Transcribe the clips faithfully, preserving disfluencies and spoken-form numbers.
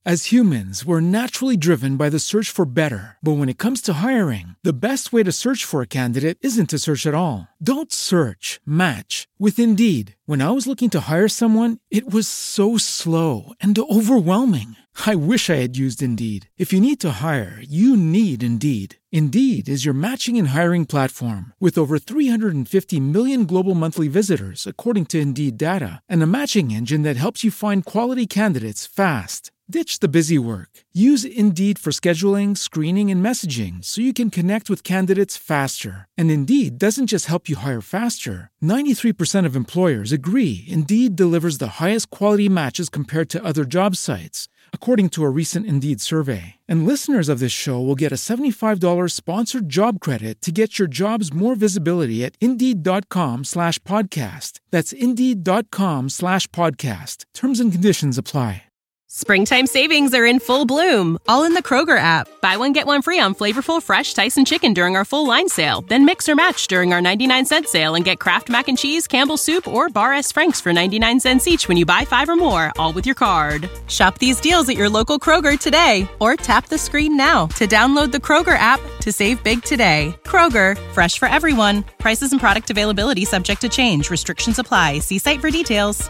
As humans, we're naturally driven by the search for better. But when it comes to hiring, the best way to search for a candidate isn't to search at all. Don't search, match with Indeed. When I was looking to hire someone, it was so slow and overwhelming. I wish I had used Indeed. If you need to hire, you need Indeed. Indeed is your matching and hiring platform with over three hundred fifty million global monthly visitors, according to Indeed data, and a matching engine that helps you find quality candidates fast. Ditch the busy work. Use Indeed for scheduling, screening, and messaging so you can connect with candidates faster. And Indeed doesn't just help you hire faster. ninety-three percent of employers agree Indeed delivers the highest quality matches compared to other job sites, according to a recent Indeed survey. And listeners of this show will get a seventy-five dollars sponsored job credit to get your jobs more visibility at Indeed.com slash podcast. That's Indeed.com slash podcast. Terms and conditions apply. Springtime savings are in full bloom, all in the Kroger app. Buy one, get one free on flavorful, fresh Tyson chicken during our full line sale. Then mix or match during our ninety-nine cent sale and get Kraft Mac and Cheese, Campbell's Soup, or Bar S. Frank's for ninety-nine cents each when you buy five or more, all with your card. Shop these deals at your local Kroger today, or tap the screen now to download the Kroger app to save big today. Kroger, fresh for everyone. Prices and product availability subject to change. Restrictions apply. See site for details.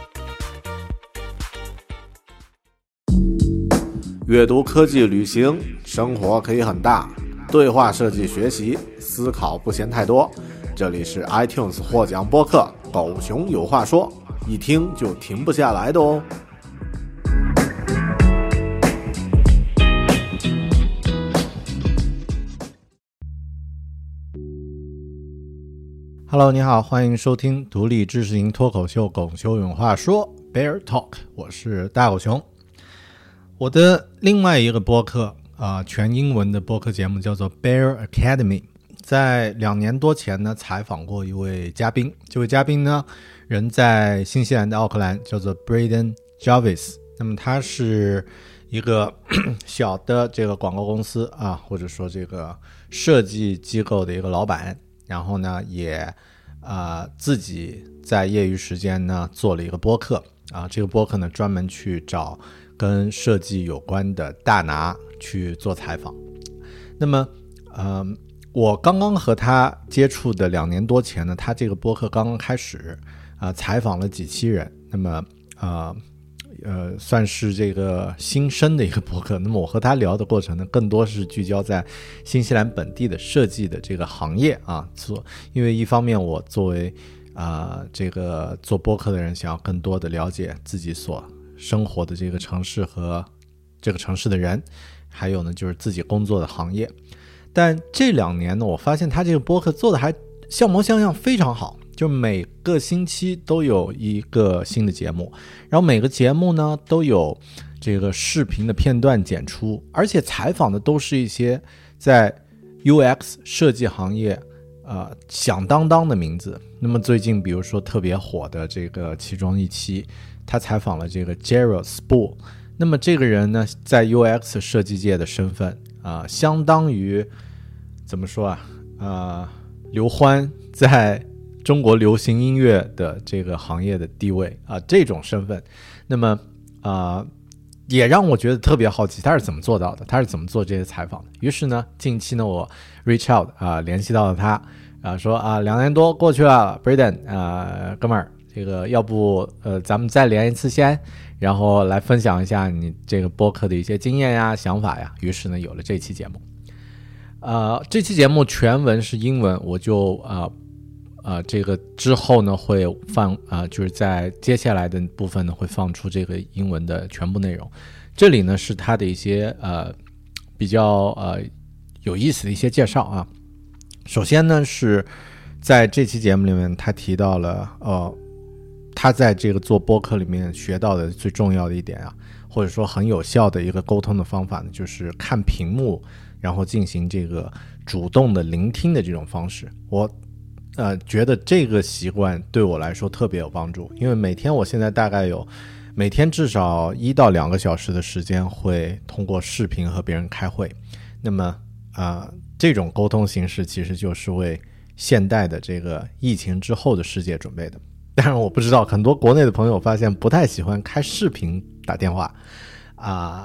阅读、科技、旅行，生活可以很大。对话设计学习，思考不嫌太多。这里是 iTunes 获奖播客《狗熊有话说》，一听就停不下来的哦。Hello， 你好，欢迎收听独立知识型脱口秀《狗熊有话说》Bear Talk， 我是大狗熊。我的另外一个播客啊、呃，全英文的播客节目叫做 Bear Academy， 在两年多前呢采访过一位嘉宾，这位嘉宾呢人在新西兰的奥克兰，叫做 Braden Jarvis。那么他是一个小的这个广告公司啊，或者说这个设计机构的一个老板，然后呢也啊、呃、自己在业余时间呢做了一个播客啊，这个播客呢专门去找跟设计有关的大拿去做采访。那么呃，我刚刚和他接触的两年多前呢，他这个播客刚刚开始啊、呃，采访了几期人，那么呃呃，算是这个新生的一个播客。那么我和他聊的过程呢，更多是聚焦在新西兰本地的设计的这个行业啊，做，因为一方面我作为啊、呃、这个做播客的人，想要更多的了解自己所生活的这个城市和这个城市的人，还有呢就是自己工作的行业。但这两年呢，我发现他这个播客做的还像模像样，非常好，就每个星期都有一个新的节目，然后每个节目呢都有这个视频的片段剪出，而且采访的都是一些在 U X 设计行业呃响当当的名字。那么最近比如说特别火的这个其中一期，他采访了这个 Gerald Spool。 那么这个人呢在 U X 设计界的身份啊、呃，相当于怎么说啊呃，刘欢在中国流行音乐的这个行业的地位啊、呃，这种身份。那么啊、呃，也让我觉得特别好奇他是怎么做到的，他是怎么做这些采访的。于是呢近期呢我 reach out 啊、呃，联系到了他啊、呃，说啊两年多过去了 Braden 啊、呃，哥们儿，这个要不呃咱们再连一次先，然后来分享一下你这个播客的一些经验呀想法呀。于是呢有了这期节目。呃这期节目全文是英文，我就呃呃这个之后呢会放啊、呃、就是在接下来的部分呢会放出这个英文的全部内容。这里呢是他的一些呃比较呃有意思的一些介绍啊。首先呢是在这期节目里面他提到了呃他在这个做播客里面学到的最重要的一点啊，或者说很有效的一个沟通的方法呢，就是看屏幕然后进行这个主动的聆听的这种方式。我呃觉得这个习惯对我来说特别有帮助，因为每天我现在大概有每天至少一到两个小时的时间会通过视频和别人开会。那么啊、呃，这种沟通形式其实就是为现代的这个疫情之后的世界准备的。当然我不知道很多国内的朋友发现不太喜欢开视频打电话啊、呃，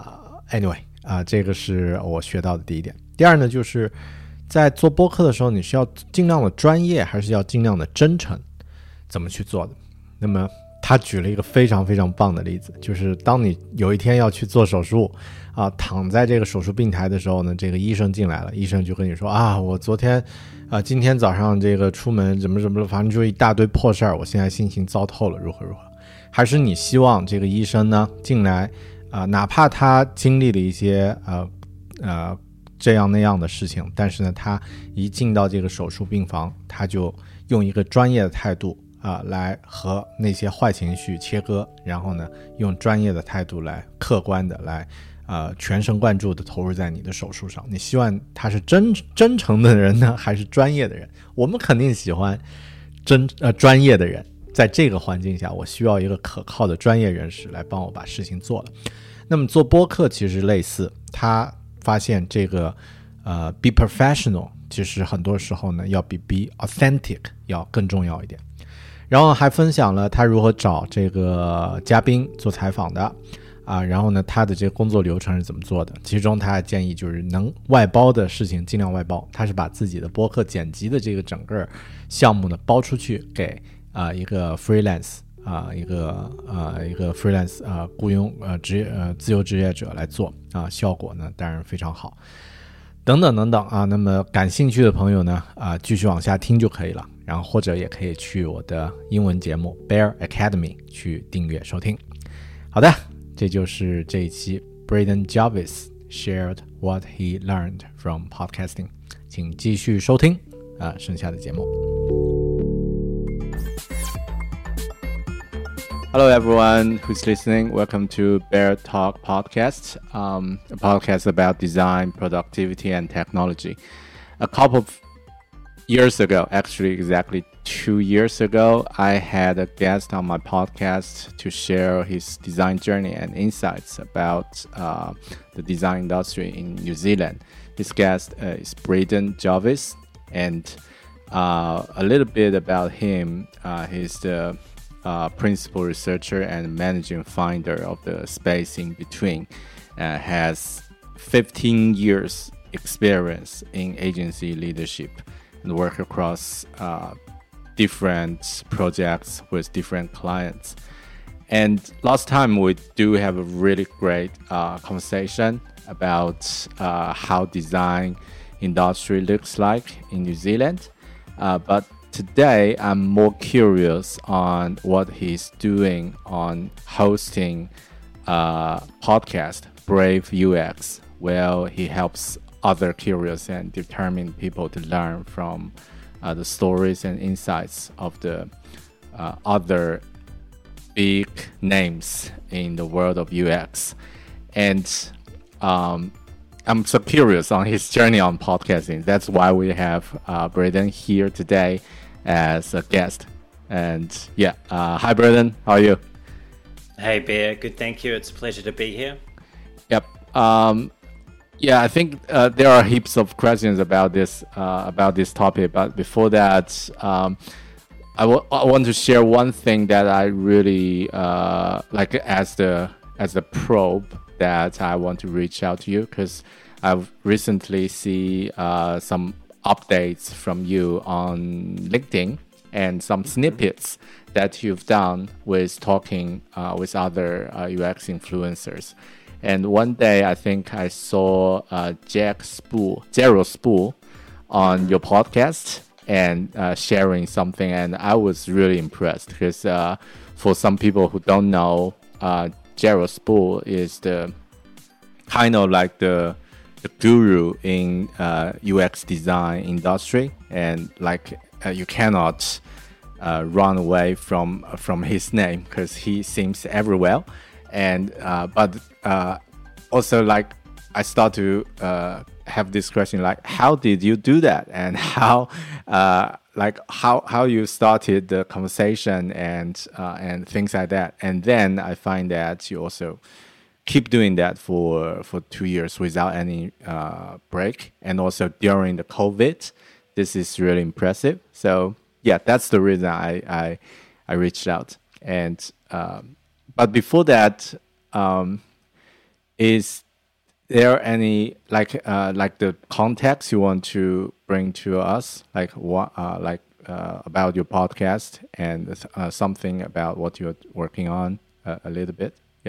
anyway 啊、呃，这个是我学到的第一点。第二呢，就是在做播客的时候，你是要尽量的专业，还是要尽量的真诚？怎么去做的？那么他举了一个非常非常棒的例子，就是当你有一天要去做手术啊，躺在这个手术病台的时候呢，这个医生进来了，医生就跟你说啊，我昨天啊，今天早上这个出门怎么怎么，反正就一大堆破事儿，我现在心情糟透了，如何如何？还是你希望这个医生呢进来啊、呃，哪怕他经历了一些呃呃这样那样的事情，但是呢，他一进到这个手术病房，他就用一个专业的态度啊、呃，来和那些坏情绪切割，然后呢，用专业的态度来客观的来呃全神贯注的投入在你的手术上。你希望他是真真诚的人呢，还是专业的人？我们肯定喜欢真呃专业的人。在这个环境下，我需要一个可靠的专业人士来帮我把事情做了。那么做播客其实类似，他发现这个呃 be professional 其实很多时候呢要比 be authentic 要更重要一点。然后还分享了他如何找这个嘉宾做采访的啊，然后呢他的这个工作流程是怎么做的。其中他建议就是能外包的事情尽量外包，他是把自己的播客剪辑的这个整个项目呢包出去给啊、呃、一个 freelance 啊、呃、一个呃一个 freelance 啊、呃、雇佣呃职业呃自由职业者来做啊、呃，效果呢当然非常好。等等等等啊，那么感兴趣的朋友呢啊、呃、继续往下听就可以了，然后或者也可以去我的英文节目 Bear Academy 去订阅收听。好的，这就是这一期 Braden Jarvis shared what he learned from podcasting， 请继续收听啊、呃、剩下的节目。Hello everyone who's listening. Welcome to Bear Talk Podcast, um, a podcast about design, productivity, and technology. A couple of years ago, actually exactly two years ago, I had a guest on my podcast to share his design journey and insights about uh, the design industry in New Zealand. His guest uh, is Braden Jarvis, and uh, a little bit about him. Uh, he's the Uh, principal researcher and managing finder of the space in between, uh, has fifteen years experience in agency leadership and work across uh, different projects with different clients. And last time we do have a really great uh, conversation about uh, how design industry looks like in New Zealand, uh, but today, I'm more curious on what he's doing on hosting a podcast, Brave U X, where he helps other curious and determined people to learn from uh, the stories and insights of the uh, other big names in the world of U X. And um, I'm so curious on his journey on podcasting. That's why we have uh, Braden here today as a guest. And yeah, uh, hi Braden, how are you? Hey Bear, good, thank you. It's a pleasure to be here. Yep. Um, yeah, I think uh, there are heaps of questions about this uh, about this topic. But before that, um, I, w- I want to share one thing that I really uh, like as the as the probe that I want to reach out to you, because I've recently see uh, some updates from you on LinkedIn and some snippets that you've done with talking uh, with other uh, U X influencers. And one day I think I saw uh, Jack Spool, Zero Spool on your podcast and uh, sharing something, and I was really impressed because uh, for some people who don't know, uh, Zero Spool is the kind of like the the guru in uh, U X design industry, and like uh, you cannot uh, run away from from his name because he seems everywhere. And uh, but uh, also like I start to uh, have this question like, how did you do that, and how uh, like how how you started the conversation and uh, and things like that. And then I find that you also keep doing that for for two years without any uh, break, and also during the COVID. This is really impressive. So yeah, that's the reason I I, I reached out. And um, but before that, um, is there any like uh, like the context you want to bring to us, like what uh, like uh, about your podcast and uh, something about what you're working on uh, a little bit? Yeah.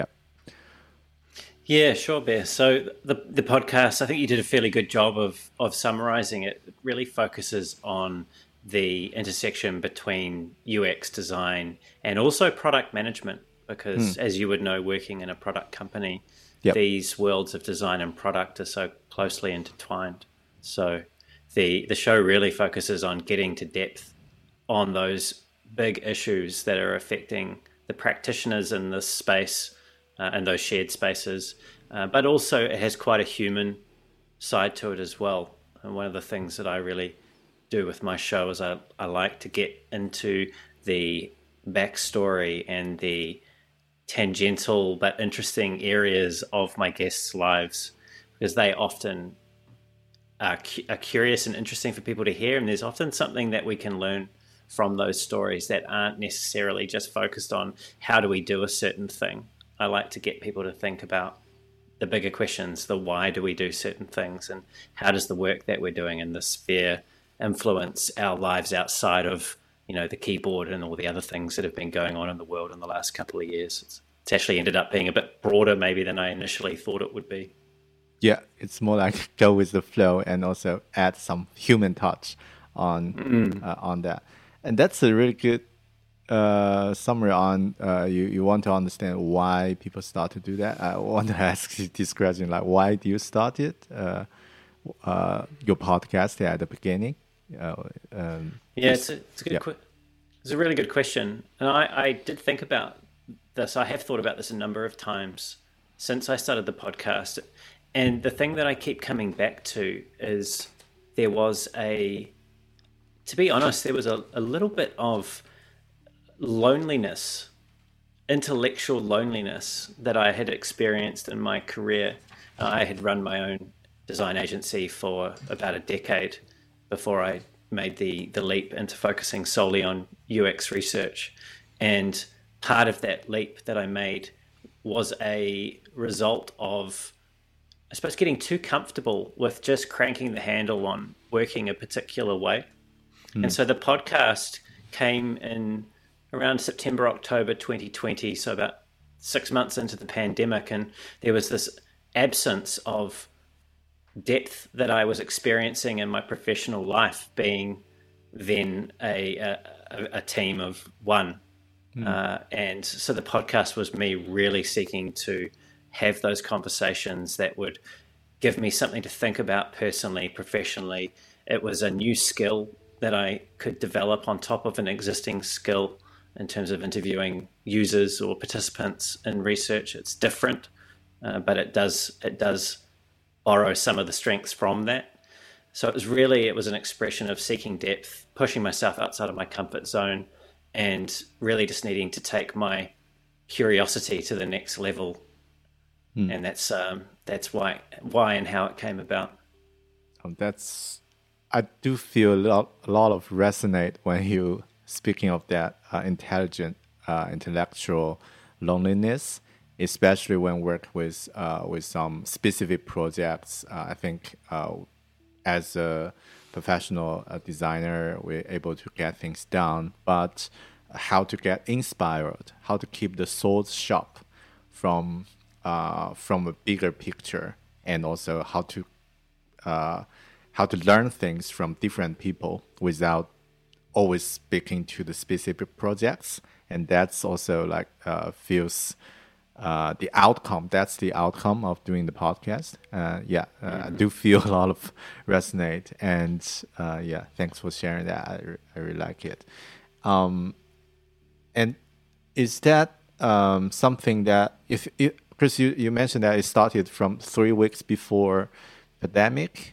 Yeah, sure, Bear. So the the podcast, I think you did a fairly good job of of summarizing it. It really focuses on the intersection between U X design and also product management, because mm. as you would know, working in a product company, yep. these worlds of design and product are so closely intertwined. So the the show really focuses on getting to depth on those big issues that are affecting the practitioners in this space uh, and those shared spaces. Uh, but also it has quite a human side to it as well. And one of the things that I really do with my show is I, I like to get into the backstory and the tangential but interesting areas of my guests' lives, because they often are, cu- are curious and interesting for people to hear, and there's often something that we can learn from those stories that aren't necessarily just focused on how do we do a certain thing. I like to get people to think about the bigger questions, the why do we do certain things, and how does the work that we're doing in this sphere influence our lives outside of, you know, the keyboard and all the other things that have been going on in the world in the last couple of years. It's, it's actually ended up being a bit broader maybe than I initially thought it would be. Yeah, it's more like go with the flow and also add some human touch on mm. uh, on that. And that's a really good uh, summary on uh, you, you want to understand why people start to do that. I want to ask you this question, like why do you start it, uh, uh, your podcast at the beginning? Uh, um, yeah, it's a, it's a good. Yeah. Qu- it's a really good question, and I, I did think about this. I have thought about this a number of times since I started the podcast, and the thing that I keep coming back to is there was a, to be honest, there was a, a little bit of loneliness, intellectual loneliness that I had experienced in my career. Uh, I had run my own design agency for about a decade before I made the, the leap into focusing solely on U X research. And part of that leap that I made was a result of, I suppose, getting too comfortable with just cranking the handle on working a particular way. Mm. And so the podcast came in around September, October twenty twenty, so about six months into the pandemic, and there was this absence of depth that I was experiencing in my professional life, being then a a, a team of one. Mm. Uh, and so the podcast was me really seeking to have those conversations that would give me something to think about personally, professionally. It was a new skill that I could develop on top of an existing skill in terms of interviewing users or participants in research. It's different, uh, but it does it does borrow some of the strengths from that. So it was really, it was an expression of seeking depth, pushing myself outside of my comfort zone, and really just needing to take my curiosity to the next level. Mm. And that's um, that's why why and how it came about. Um, that's I do feel a lot, a lot of resonate when you speaking of that uh, intelligent, uh, intellectual loneliness, especially when work with uh, with some specific projects. Uh, I think uh, as a professional uh, designer, we're able to get things done, but how to get inspired, how to keep the thoughts sharp from uh, from a bigger picture, and also how to uh, how to learn things from different people without always speaking to the specific projects. And that's also like uh, feels uh, the outcome. That's the outcome of doing the podcast. Uh, yeah, uh, mm-hmm. I do feel a lot of resonate. And uh, yeah, thanks for sharing that. I, re- I really like it. Um, and is that um, something that, if it, Chris, you, you mentioned that it started from three weeks before pandemic.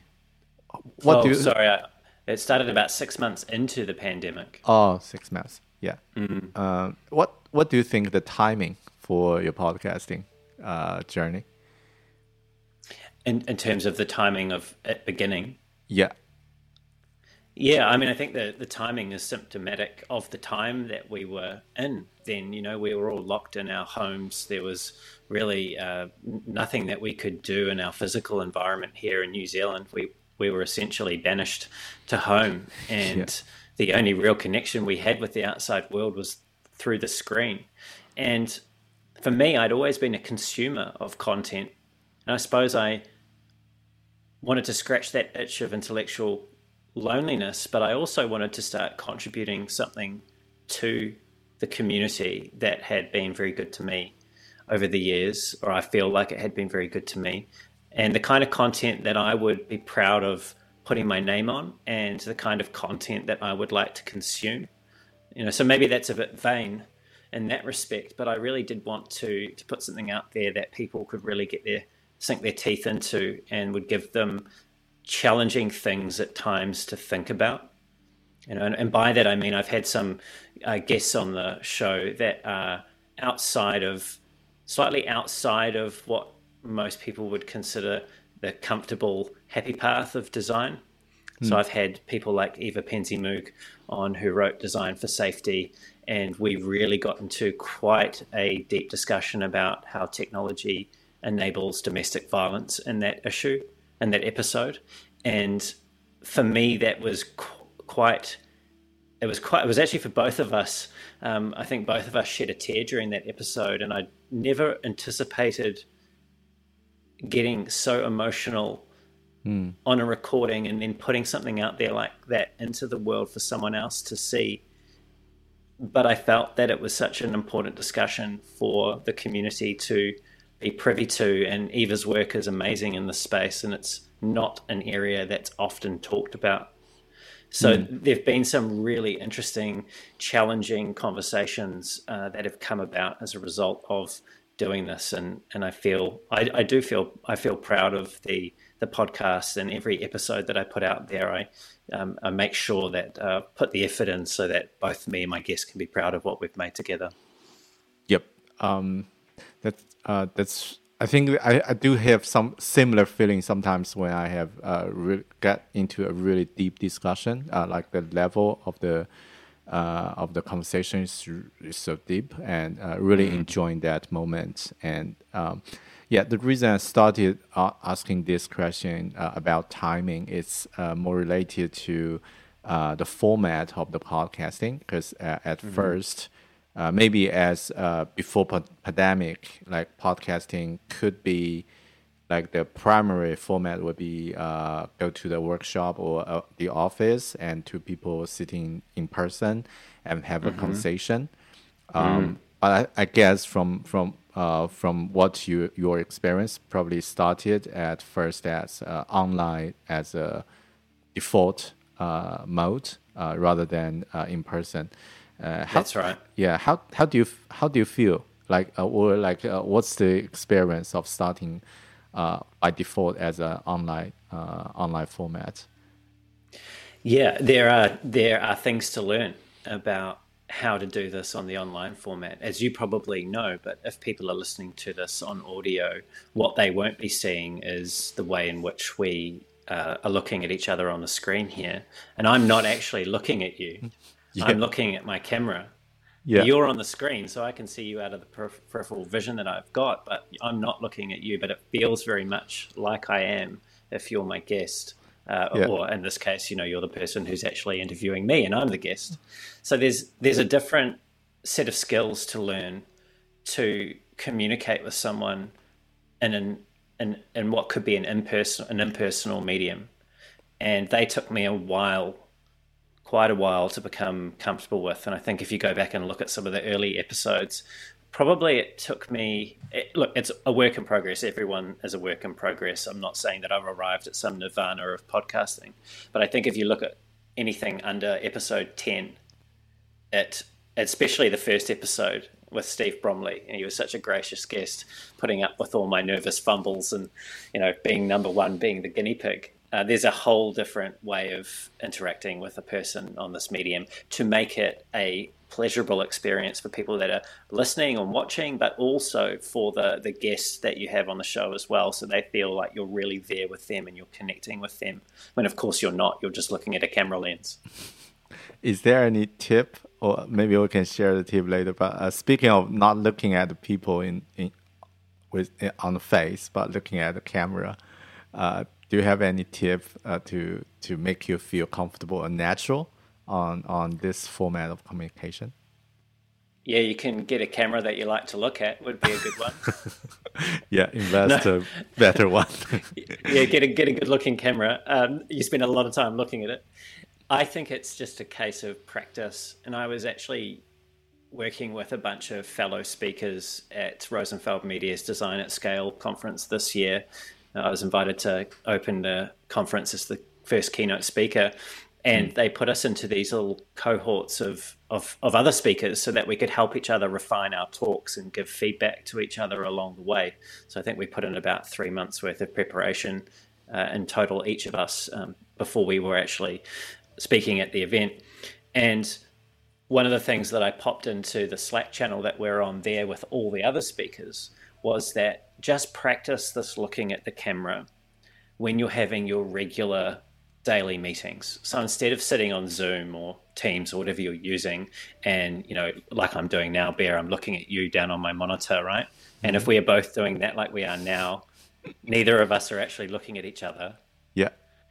What oh, do you, sorry. I, it started about six months into the pandemic. Oh, six months. Yeah. Mm-hmm. Um, what What do you think the timing for your podcasting uh, journey? In in terms of the timing of it beginning? Yeah. Yeah, I mean, I think the, the timing is symptomatic of the time that we were in then. You know, we were all locked in our homes. There was really uh, nothing that we could do in our physical environment here in New Zealand. We we were essentially banished to home, and yeah. the only real connection we had with the outside world was through the screen. And for me, I'd always been a consumer of content, and I suppose I wanted to scratch that itch of intellectual loneliness, but I also wanted to start contributing something to the community that had been very good to me over the years, or I feel like it had been very good to me, and the kind of content that I would be proud of putting my name on, and the kind of content that I would like to consume. You know, so maybe that's a bit vain in that respect, but I really did want to to put something out there that people could really get their sink their teeth into, and would give them challenging things at times to think about. You know, and, and by that I mean I've had some uh, guests on the show that are outside of, slightly outside of what most people would consider the comfortable, happy path of design. Mm. So I've had people like Eva Penziemmoog on, who wrote Design for Safety, and we really got into quite a deep discussion about how technology enables domestic violence in that issue, in that episode. And for me, that was qu- quite, it was quite, it was actually for both of us. Um, I think both of us shed a tear during that episode, and I never anticipated getting so emotional mm. on a recording, and then putting something out there like that into the world for someone else to see. But I felt that it was such an important discussion for the community to be privy to, and Eva's work is amazing in this space, and it's not an area that's often talked about. So mm. there have been some really interesting, challenging conversations uh, that have come about as a result of doing this, and and I feel I, I do feel I feel proud of the the podcast, and every episode that I put out there, I um, I make sure that uh, put the effort in so that both me and my guests can be proud of what we've made together. Yep, um, that's uh, that's. I think I, I do have some similar feelings sometimes when I have uh, re- get into a really deep discussion, uh, like the level of the uh, of the conversation is, is so deep, and uh, really mm-hmm. enjoying that moment. And um, yeah, the reason I started uh, asking this question uh, about timing is uh, more related to uh, the format of the podcasting, because uh, at mm-hmm. first. Uh, maybe as uh, before pa- pandemic, like podcasting could be like the primary format would be uh, go to the workshop or uh, the office, and two people sitting in person and have mm-hmm. a conversation. Um, mm. But I, I guess from from uh, from what you your experience probably started at first as uh, online as a default uh, mode uh, rather than uh, in person. Uh, how, That's right. Yeah. How how do you how do you feel like, uh, or like, uh, what's the experience of starting uh, by default as an online uh, online format? Yeah, there are there are things to learn about how to do this on the online format, as you probably know. But if people are listening to this on audio, what they won't be seeing is the way in which we uh, are looking at each other on the screen here, and I'm not actually looking at you. Yeah. I'm looking at my camera. Yeah. You're on the screen, so I can see you out of the peripheral vision that I've got, but I'm not looking at you. But it feels very much like I am if you're my guest. Uh, yeah. Or in this case, you know, you're the person who's actually interviewing me and I'm the guest. So there's there's a different set of skills to learn to communicate with someone in an in, in what could be an impersonal an impersonal medium. And they took me a while quite a while to become comfortable with. And I think if you go back and look at some of the early episodes, probably it took me, it, look, it's a work in progress. Everyone is a work in progress. I'm not saying that I've arrived at some nirvana of podcasting, but I think if you look at anything under episode ten, it, especially the first episode with Steve Bromley, and he was such a gracious guest, putting up with all my nervous fumbles and, you know, being number one, being the guinea pig. Uh, there's a whole different way of interacting with a person on this medium to make it a pleasurable experience for people that are listening and watching, but also for the the guests that you have on the show as well, so they feel like you're really there with them and you're connecting with them, when of course you're not, you're just looking at a camera lens. Is there any tip, or maybe we can share the tip later, but uh, speaking of not looking at the people in, in with on the face, but looking at the camera, uh, do you have any tip uh, to to make you feel comfortable and natural on on this format of communication? Yeah, you can get a camera that you like to look at, would be a good one. Yeah, invest no. a better one. Yeah, get a get a good looking camera. Um, you spend a lot of time looking at it. I think it's just a case of practice. And I was actually working with a bunch of fellow speakers at Rosenfeld Media's Design at Scale conference this year. I was invited to open the conference as the first keynote speaker. And they put us into these little cohorts of, of, of other speakers so that we could help each other refine our talks and give feedback to each other along the way. So I think we put in about three months worth of preparation uh, in total, each of us, um, before we were actually speaking at the event. And one of the things that I popped into the Slack channel that we're on there with all the other speakers was that just practice this looking at the camera when you're having your regular daily meetings. So instead of sitting on Zoom or Teams or whatever you're using, and, you know, like I'm doing now, Bear, I'm looking at you down on my monitor, right? Mm-hmm. And if we are both doing that like we are now, neither of us are actually looking at each other. Yeah.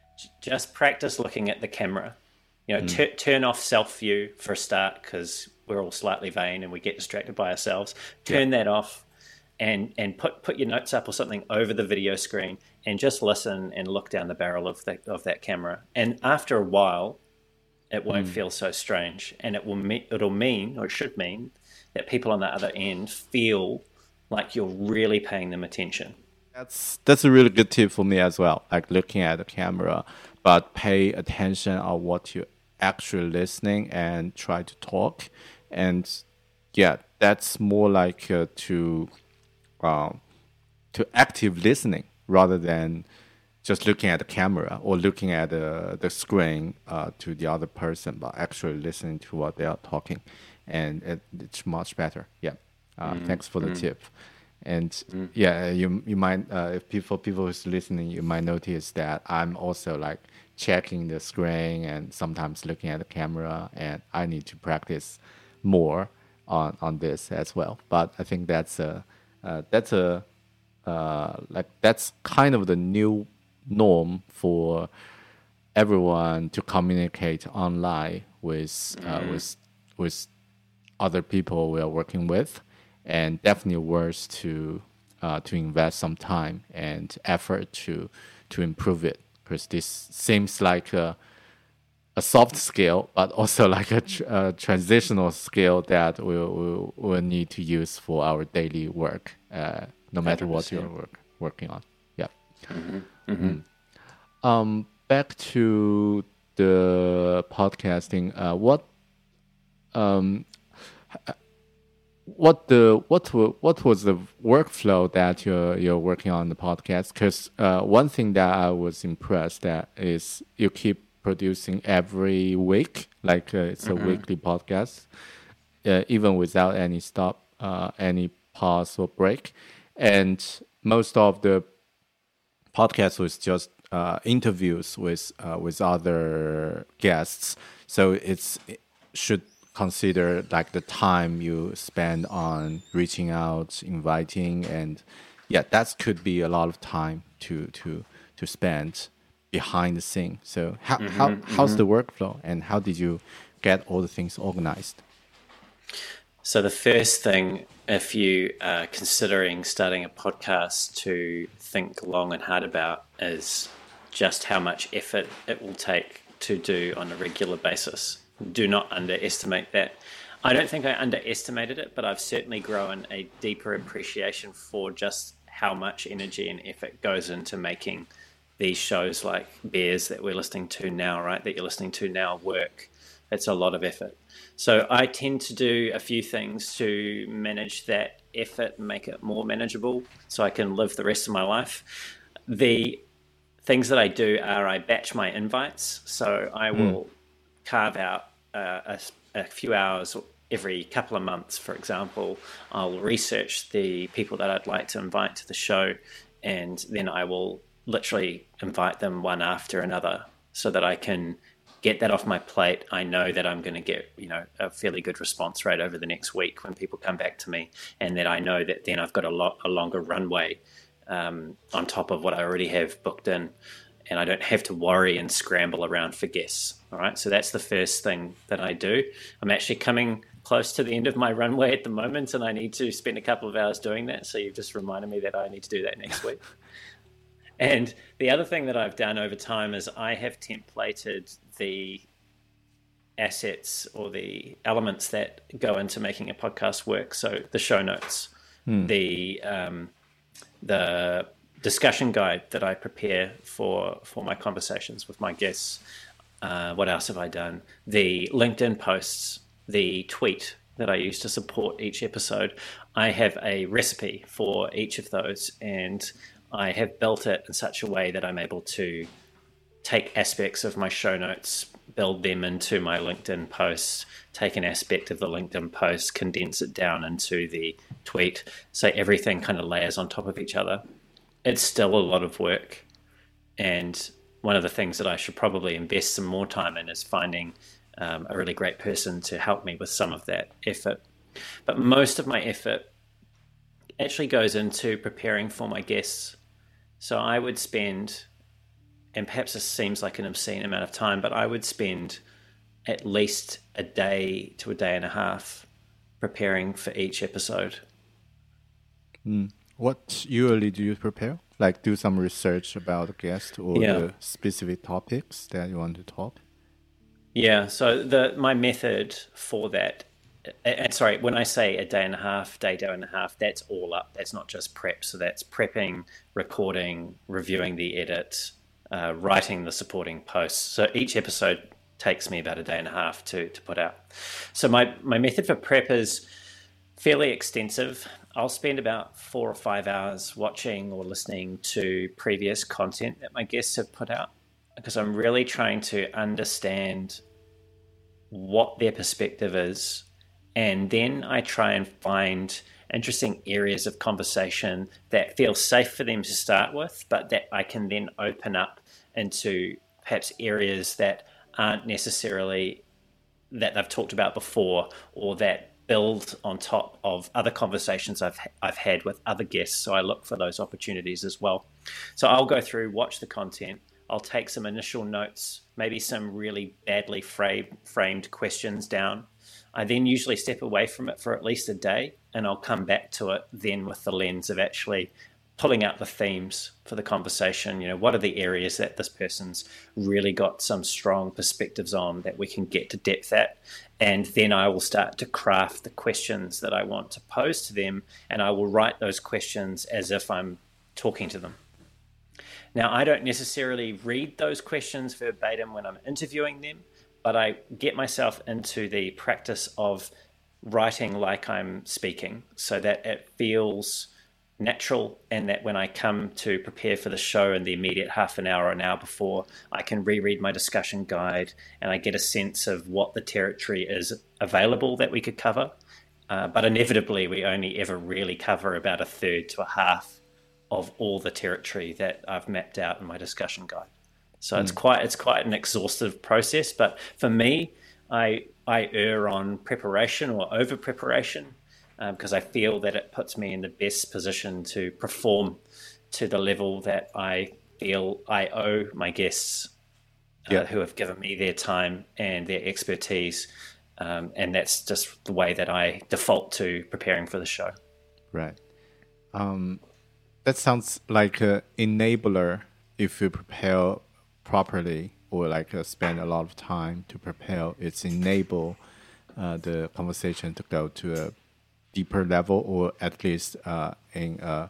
Just practice looking at the camera. You know, mm. t- turn off self-view for a start, because we're all slightly vain and we get distracted by ourselves. Turn yeah. that off and and put put your notes up or something over the video screen and just listen and look down the barrel of that of that camera. And after a while, it won't mm. feel so strange, and it will me- it'll mean, or it should mean, that people on the other end feel like you're really paying them attention. That's that's a really good tip for me as well. Like looking at the camera, but pay attention on what you're actually listening and try to talk. And yeah, that's more like uh, to um, to active listening rather than just looking at the camera or looking at the the screen uh, to the other person, but actually listening to what they are talking, and it, it's much better. Yeah, uh, mm. thanks for the mm. tip. And mm. yeah, you you might uh, if people people who's listening, you might notice that I'm also like checking the screen and sometimes looking at the camera, and I need to practice more on, on this as well. But I think that's a uh, that's a uh, like that's kind of the new norm for everyone to communicate online with uh, mm. with with other people we are working with. And definitely worth to uh, to invest some time and effort to to improve it, because this seems like a, a soft skill, but also like a, tr- a transitional skill that we will we'll need to use for our daily work, uh, no matter what you're work, working on. Yeah. Mm-hmm. Mm-hmm. Mm-hmm. Um, back to the podcasting. Uh, what um. What the what what was the workflow that you're you're working on the podcast? Because uh, one thing that I was impressed at is you keep producing every week, like uh, it's mm-hmm. a weekly podcast, uh, even without any stop, uh, any pause or break. And most of the podcasts was just uh, interviews with uh, with other guests, so it's it should consider like the time you spend on reaching out, inviting, and yeah, that could be a lot of time to to to spend behind the scene. So how mm-hmm, how mm-hmm. how's the workflow, and how did you get all the things organized? So the first thing, if you are considering starting a podcast, to think long and hard about is just how much effort it will take to do on a regular basis. Do not underestimate that. I don't think I underestimated it, but I've certainly grown a deeper appreciation for just how much energy and effort goes into making these shows like Bears that we're listening to now, right, that you're listening to now work. It's a lot of effort. So I tend to do a few things to manage that effort and make it more manageable so I can live the rest of my life. The things that I do are I batch my invites. So I will mm. carve out uh, a, a few hours every couple of months, for example, I'll research the people that I'd like to invite to the show, and then I will literally invite them one after another so that I can get that off my plate. I know that I'm going to get, you know, a fairly good response rate over the next week when people come back to me, and that I know that then I've got a lot a longer runway um, on top of what I already have booked in, and I don't have to worry and scramble around for guests. All right, so that's the first thing that I do. I'm actually coming close to the end of my runway at the moment, and I need to spend a couple of hours doing that. So you've just reminded me that I need to do that next week. And the other thing that I've done over time is I have templated the assets or the elements that go into making a podcast work. So the show notes, hmm. the um, the discussion guide that I prepare for for my conversations with my guests. Uh, what else have I done? The LinkedIn posts, the tweet that I use to support each episode. I have a recipe for each of those, and I have built it in such a way that I'm able to take aspects of my show notes, build them into my LinkedIn posts, take an aspect of the LinkedIn post, condense it down into the tweet, so everything kind of layers on top of each other. It's still a lot of work, and one of the things that I should probably invest some more time in is finding um, a really great person to help me with some of that effort. But most of my effort actually goes into preparing for my guests. So I would spend, and perhaps this seems like an obscene amount of time, but I would spend at least a day to a day and a half preparing for each episode. Mm. What usually do you prepare? Like do some research about the guest or yeah. the specific topics that you want to talk? Yeah, so the my method for that, and sorry, when I say a day and a half, day, day and a half, that's all up. That's not just prep. So that's prepping, recording, reviewing the edit, uh, writing the supporting posts. So each episode takes me about a day and a half to, to put out. So my, my method for prep is fairly extensive. I'll spend about four or five hours watching or listening to previous content that my guests have put out, because I'm really trying to understand what their perspective is. And then I try and find interesting areas of conversation that feel safe for them to start with, but that I can then open up into perhaps areas that aren't necessarily that they've talked about before, or that build on top of other conversations I've I've had with other guests. So I look for those opportunities as well. So I'll go through, watch the content. I'll take some initial notes, maybe some really badly frame, framed questions down. I then usually step away from it for at least a day, and I'll come back to it then with the lens of actually pulling out the themes for the conversation. You know, what are the areas that this person's really got some strong perspectives on that we can get to depth at? And then I will start to craft the questions that I want to pose to them, and I will write those questions as if I'm talking to them. Now, I don't necessarily read those questions verbatim when I'm interviewing them, but I get myself into the practice of writing like I'm speaking, so that it feels natural, and that when I come to prepare for the show in the immediate half an hour or an hour before, I can reread my discussion guide and I get a sense of what the territory is available that we could cover. Uh, but inevitably, we only ever really cover about a third to a half of all the territory that I've mapped out in my discussion guide. So mm. it's quite it's quite an exhaustive process. But for me, I I err on preparation or over preparation, because um, I feel that it puts me in the best position to perform to the level that I feel I owe my guests, uh, yeah. who have given me their time and their expertise. Um, and that's just the way that I default to preparing for the show. Right. Um, that sounds like an enabler if you prepare properly, or like uh, spend a lot of time to prepare. It's enable uh, the conversation to go to a deeper level, or at least uh, in an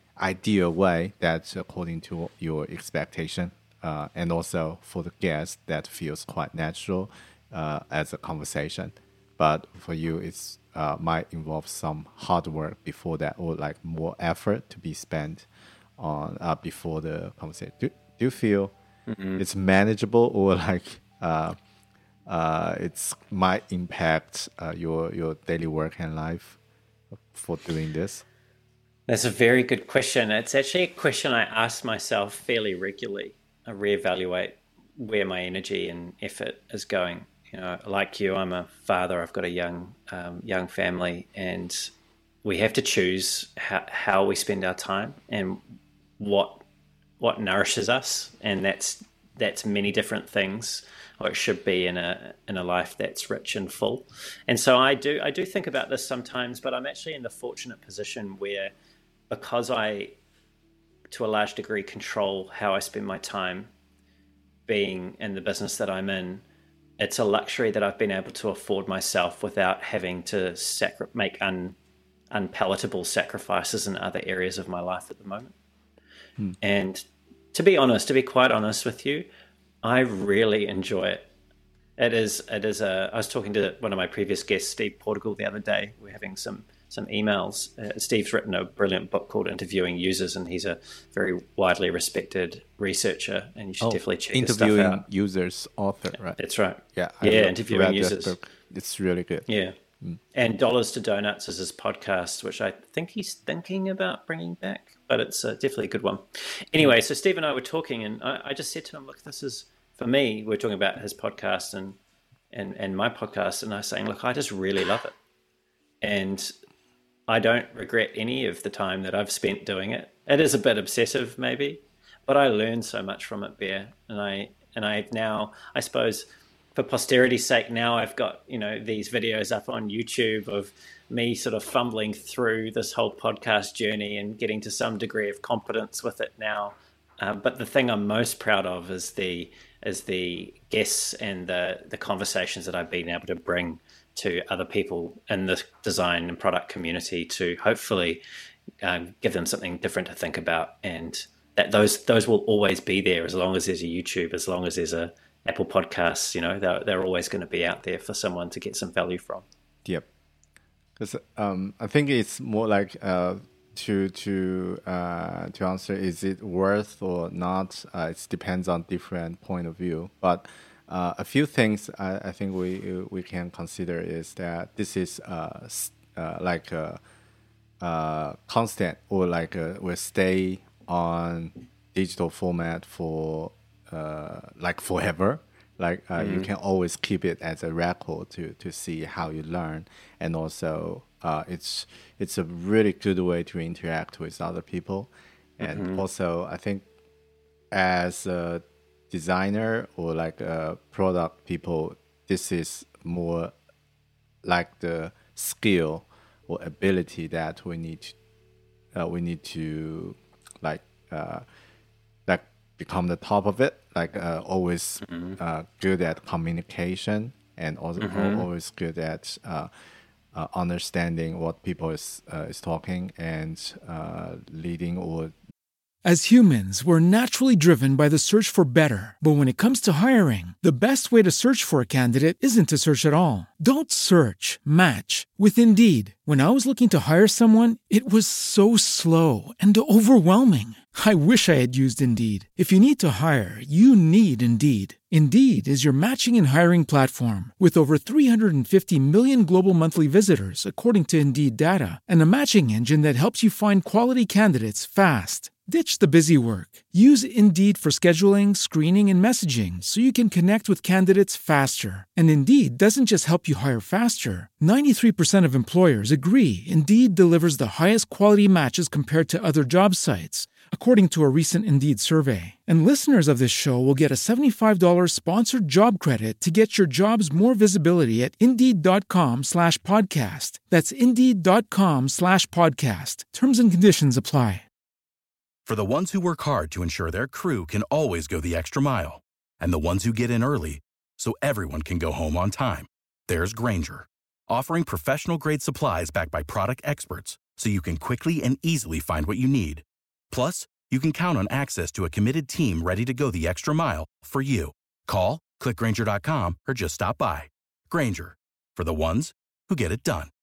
ideal way that's according to your expectation. Uh, and also for the guest, that feels quite natural uh, as a conversation. But for you, it's uh, might involve some hard work before that, or like more effort to be spent on uh, before the conversation. Do, do you feel mm-hmm. it's manageable, or like uh, uh, it's might impact uh, your your daily work and life for doing this? That's a very good question. It's actually a question I ask myself fairly regularly. I reevaluate where my energy and effort is going. You know, like you, I'm a father. I've got a young um, young family, and we have to choose how, how we spend our time and what what nourishes us, and that's that's many different things, or it should be in a in a life that's rich and full. And so I do I do think about this sometimes, but I'm actually in the fortunate position where, because I, to a large degree, control how I spend my time being in the business that I'm in, it's a luxury that I've been able to afford myself without having to sacri- make un, unpalatable sacrifices in other areas of my life at the moment. Hmm. And to be honest, to be quite honest with you, I really enjoy it. It is, it is a, I was talking to one of my previous guests, Steve Portugal, the other day. We're having some some emails. Uh, Steve's written a brilliant book called Interviewing Users, and he's a very widely respected researcher, and you should oh, definitely check his stuff out. Interviewing Users author, right? That's right. Yeah, yeah, Interviewing Users. Book. It's really good. Yeah. Mm. And Dollars to Donuts is his podcast, which I think he's thinking about bringing back, but it's uh, definitely a good one. Anyway, so Steve and I were talking, and I, I just said to him, look, this is, for me, we're talking about his podcast and, and, and my podcast, and I was saying, look, I just really love it. And I don't regret any of the time that I've spent doing it. It is a bit obsessive, maybe, but I learned so much from it, Bear. And I and I've now, I suppose, for posterity's sake, now I've got, you know, these videos up on YouTube of me sort of fumbling through this whole podcast journey and getting to some degree of competence with it now. Um, but the thing I'm most proud of is the is the guests and the the conversations that I've been able to bring to other people in the design and product community to hopefully um, give them something different to think about, and that those those will always be there as long as there's a YouTube, as long as there's a Apple Podcasts. You know, they're they're always going to be out there for someone to get some value from. Yep, because um, I think it's more like uh, to to uh, to answer, is it worth or not? Uh, it depends on different point of view, but. Uh, a few things I, I think we we can consider is that this is uh, uh, like a, a constant, or like a, will stay on digital format for uh, like forever. Like uh, mm-hmm. you can always keep it as a record to to see how you learn, and also uh, it's it's a really good way to interact with other people, and mm-hmm. also I think as a designer or like uh, product people, this is more like the skill or ability that we need to, uh, we need to like uh, like become the top of it, like uh, always mm-hmm. uh, good at communication, and also mm-hmm. always good at uh, uh, understanding what people is uh, is talking, and uh, leading or As humans, we're naturally driven by the search for better. But when it comes to hiring, the best way to search for a candidate isn't to search at all. Don't search, match with Indeed. When I was looking to hire someone, it was so slow and overwhelming. I wish I had used Indeed. If you need to hire, you need Indeed. Indeed is your matching and hiring platform with over three hundred fifty million global monthly visitors, according to Indeed data, and a matching engine that helps you find quality candidates fast. Ditch the busy work. Use Indeed for scheduling, screening, and messaging so you can connect with candidates faster. And Indeed doesn't just help you hire faster. ninety-three percent of employers agree Indeed delivers the highest quality matches compared to other job sites, according to a recent Indeed survey. And listeners of this show will get a seventy-five dollars sponsored job credit to get your jobs more visibility at Indeed.com slash podcast. That's Indeed.com slash podcast. Terms and conditions apply. For the ones who work hard to ensure their crew can always go the extra mile, and the ones who get in early so everyone can go home on time, there's Grainger, offering professional-grade supplies backed by product experts so you can quickly and easily find what you need. Plus, you can count on access to a committed team ready to go the extra mile for you. Call, click Grainger dot com, or just stop by. Grainger, for the ones who get it done.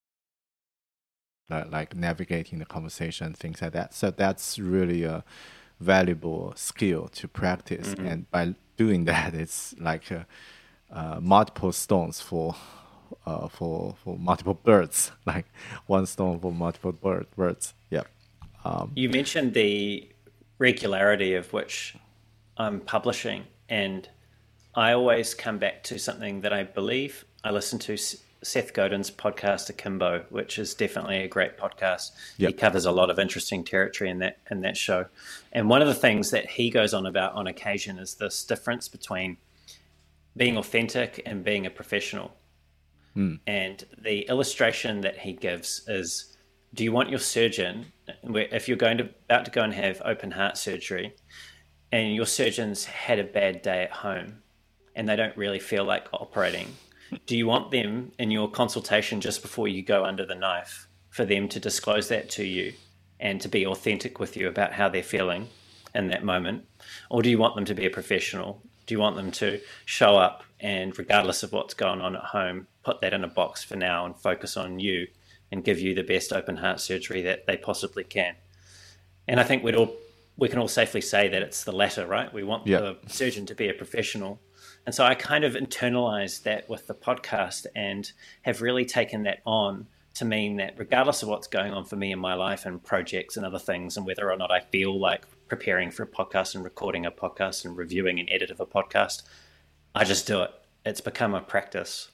Like navigating the conversation, things like that. So that's really a, valuable skill to practice. Mm-hmm. And by doing that, it's like uh, uh, multiple stones for uh, for for multiple birds, like one stone for multiple bird, birds. Yeah. Um, you mentioned the regularity of which I'm publishing, and I always come back to something that I believe. I listen to Seth Godin's podcast Akimbo, which is definitely a great podcast. Yep. He covers a lot of interesting territory in that in that show. And one of the things that he goes on about on occasion is this difference between being authentic and being a professional. Mm. And the illustration that he gives is, do you want your surgeon, if you're going to about to go and have open heart surgery, and your surgeon's had a bad day at home and they don't really feel like operating, do you want them in your consultation just before you go under the knife for them to disclose that to you and to be authentic with you about how they're feeling in that moment? Or do you want them to be a professional? Do you want them to show up and, regardless of what's going on at home, put that in a box for now and focus on you and give you the best open heart surgery that they possibly can? And I think we'd all, we can all safely say that it's the latter, right? We want yeah. the surgeon to be a professional. And so I kind of internalized that with the podcast and have really taken that on to mean that regardless of what's going on for me in my life and projects and other things, and whether or not I feel like preparing for a podcast and recording a podcast and reviewing an edit of a podcast, I just do it. It's become a practice.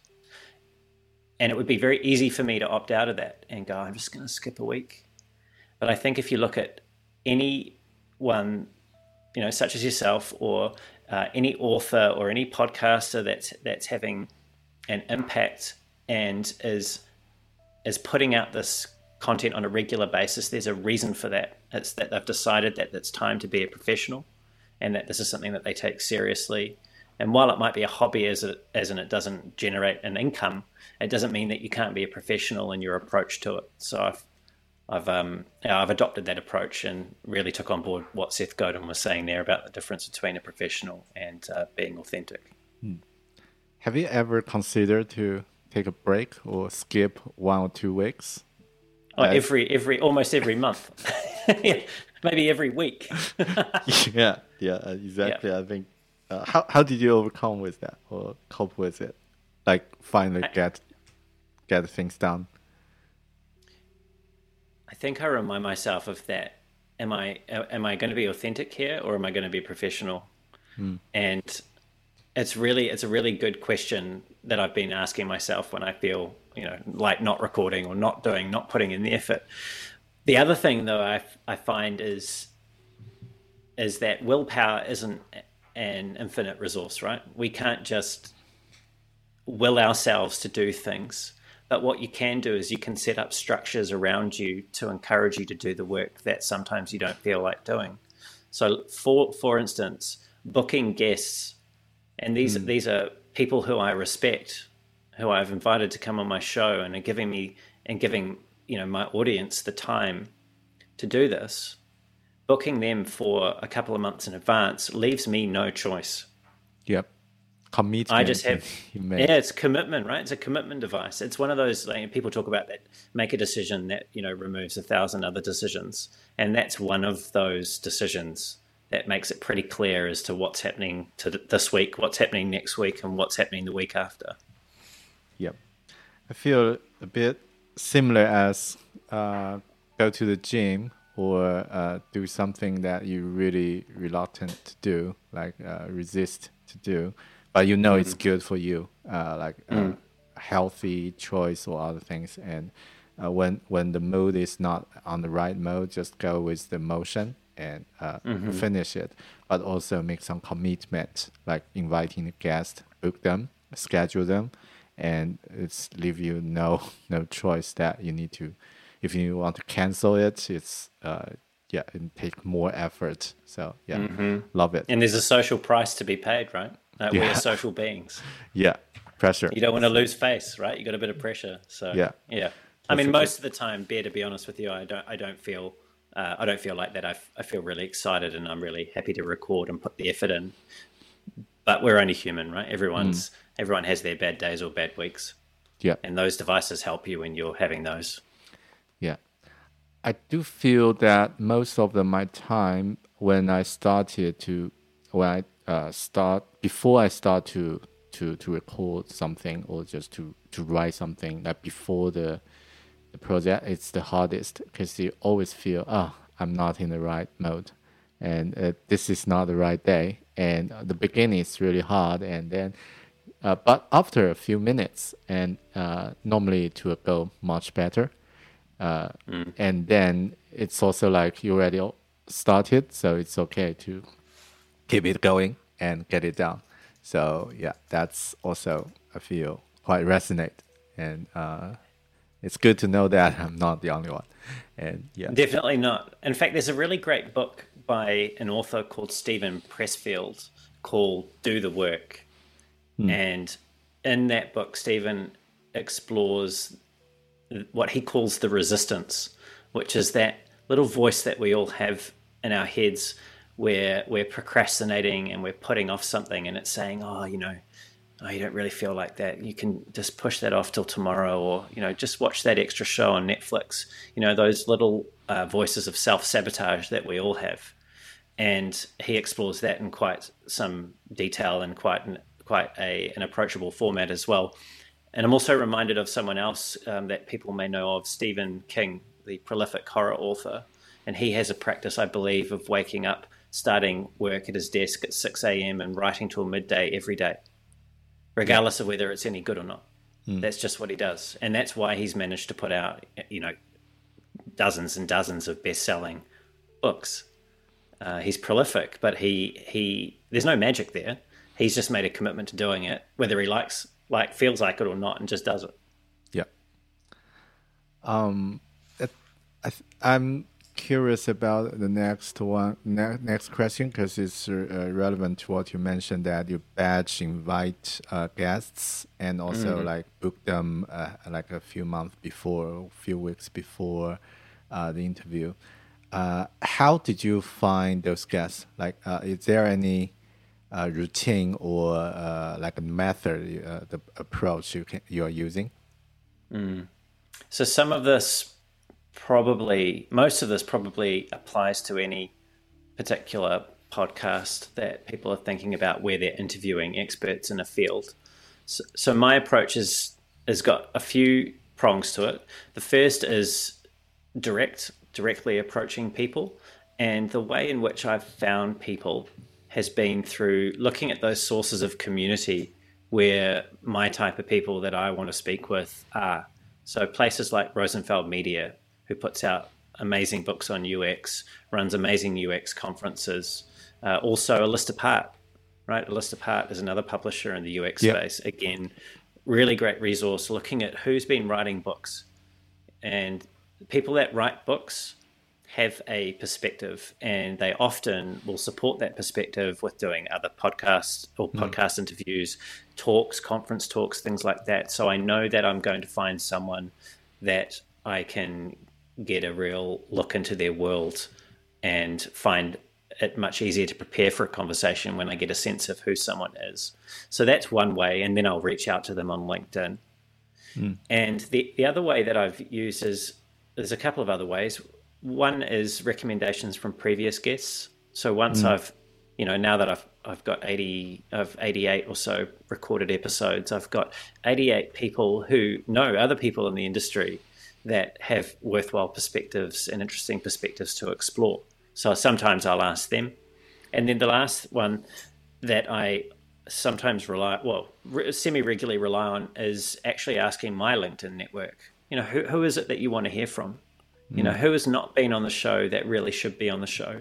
And it would be very easy for me to opt out of that and go, I'm just going to skip a week. But I think if you look at anyone, you know, such as yourself, or uh, any author or any podcaster that's that's having an impact and is is putting out this content on a regular basis, there's a reason for that. It's that they've decided that it's time to be a professional and that this is something that they take seriously. And while it might be a hobby as it, as in it doesn't generate an income, it doesn't mean that you can't be a professional in your approach to it. So I've I've um I've adopted that approach and really took on board what Seth Godin was saying there about the difference between a professional and uh, being authentic. Hmm. Have you ever considered to take a break or skip one or two weeks? Oh, uh, every every almost every month, maybe every week. yeah, yeah, exactly. Yeah. I think. Uh, how how did you overcome with that or cope with it? Like finally get get things done. I think I remind myself of that. Am I am I going to be authentic here, or am I going to be professional? Mm. And it's really it's a really good question that I've been asking myself when I feel, you know, like not recording or not doing, not putting in the effort. The other thing though I I find is is that willpower isn't an infinite resource, right? We can't just will ourselves to do things. But what you can do is you can set up structures around you to encourage you to do the work that sometimes you don't feel like doing. So for for instance, booking guests, and these mm. these are people who I respect, who I've invited to come on my show and are giving me and giving, you know, my audience the time to do this. Booking them for a couple of months in advance leaves me no choice. Yep. Commitment. I just have, yeah, it's commitment, right? It's a commitment device. It's one of those, like, people talk about that, make a decision that, you know, removes a thousand other decisions. And that's one of those decisions that makes it pretty clear as to what's happening to this week, what's happening next week, and what's happening the week after. Yep. I feel a bit similar as uh, go to the gym or uh, do something that you're really reluctant to do, like uh, resist to do. But you know mm-hmm. it's good for you, uh, like a mm. healthy choice or other things. And uh, when when the mood is not on the right mode, just go with the motion and uh, mm-hmm. finish it. But also make some commitment, like inviting the guest, book them, schedule them, and it's leave you no no choice that you need to. If you want to cancel it, it's uh, yeah, it take more effort. So yeah, mm-hmm. love it. And there's a social price to be paid, right? Uh, yeah. We're social beings. Yeah, pressure. You don't want to lose face, right? You got a bit of pressure. So yeah, yeah. I mean, most of the time, Bear, to be honest with you, I don't, I don't feel, uh, I don't feel like that. I, I feel really excited, and I'm really happy to record and put the effort in. But we're only human, right? Everyone's, mm. everyone has their bad days or bad weeks. Yeah, and those devices help you when you're having those. Yeah, I do feel that most of the, my time when I started to when I uh, start before I start to to to record something or just to to write something, like before the the project, it's the hardest because you always feel, oh, I'm not in the right mode, and uh, this is not the right day, and uh, the beginning is really hard, and then uh, but after a few minutes, and uh, normally it will go much better, uh, mm. and then it's also like you already started, so it's okay to keep it going and get it done. So yeah, that's also, I feel, quite resonate, and uh, it's good to know that I'm not the only one. And yeah, definitely not. In fact, there's a really great book by an author called Steven Pressfield called "Do the Work," mm. and in that book, Steven explores what he calls the resistance, which is that little voice that we all have in our heads where we're procrastinating and we're putting off something, and it's saying, oh, you know, oh, you don't really feel like that. You can just push that off till tomorrow, or, you know, just watch that extra show on Netflix. You know, those little uh, voices of self-sabotage that we all have. And he explores that in quite some detail and quite an, quite a, an approachable format as well. And I'm also reminded of someone else um, that people may know of, Stephen King, the prolific horror author. And he has a practice, I believe, of waking up, starting work at his desk at six a.m. and writing till midday every day, regardless of whether it's any good or not. Mm. That's just what he does. And that's why he's managed to put out, you know, dozens and dozens of best-selling books. Uh, he's prolific, but he he there's no magic there. He's just made a commitment to doing it, whether he likes, like, feels like it or not, and just does it. Yeah. Um, it, I, I'm curious about the next one, ne- next question, because it's uh, relevant to what you mentioned, that you batch invite uh, guests and also mm-hmm. like book them uh, like a few months before, a few weeks before uh, the interview. Uh, how did you find those guests? Like, uh, is there any uh, routine or uh, like a method, uh, the approach you can, you are using? Mm. So some of this probably, most of this probably applies to any particular podcast that people are thinking about where they're interviewing experts in a field. So, so my approach is has got a few prongs to it. The first is direct, directly approaching people. And the way in which I've found people has been through looking at those sources of community where my type of people that I want to speak with are. So places like Rosenfeld Media, who puts out amazing books on U X, runs amazing U X conferences. Uh, also, A List Apart, right? A List Apart is another publisher in the U X yep. space. Again, really great resource looking at who's been writing books. And people that write books have a perspective, and they often will support that perspective with doing other podcasts or mm. podcast interviews, talks, conference talks, things like that. So I know that I'm going to find someone that I can get a real look into their world and find it much easier to prepare for a conversation when I get a sense of who someone is. So that's one way, and then I'll reach out to them on LinkedIn. Mm. And the, the other way that I've used is, there's a couple of other ways. One is recommendations from previous guests. So once mm. I've, you know, now that I've I've got eighty of eighty-eight or so recorded episodes, I've got eighty-eight people who know other people in the industry that have worthwhile perspectives and interesting perspectives to explore. So sometimes I'll ask them. And then the last one that I sometimes rely, well, re- semi-regularly rely on is actually asking my LinkedIn network, you know, who who is it that you want to hear from? You know, who has not been on the show that really should be on the show?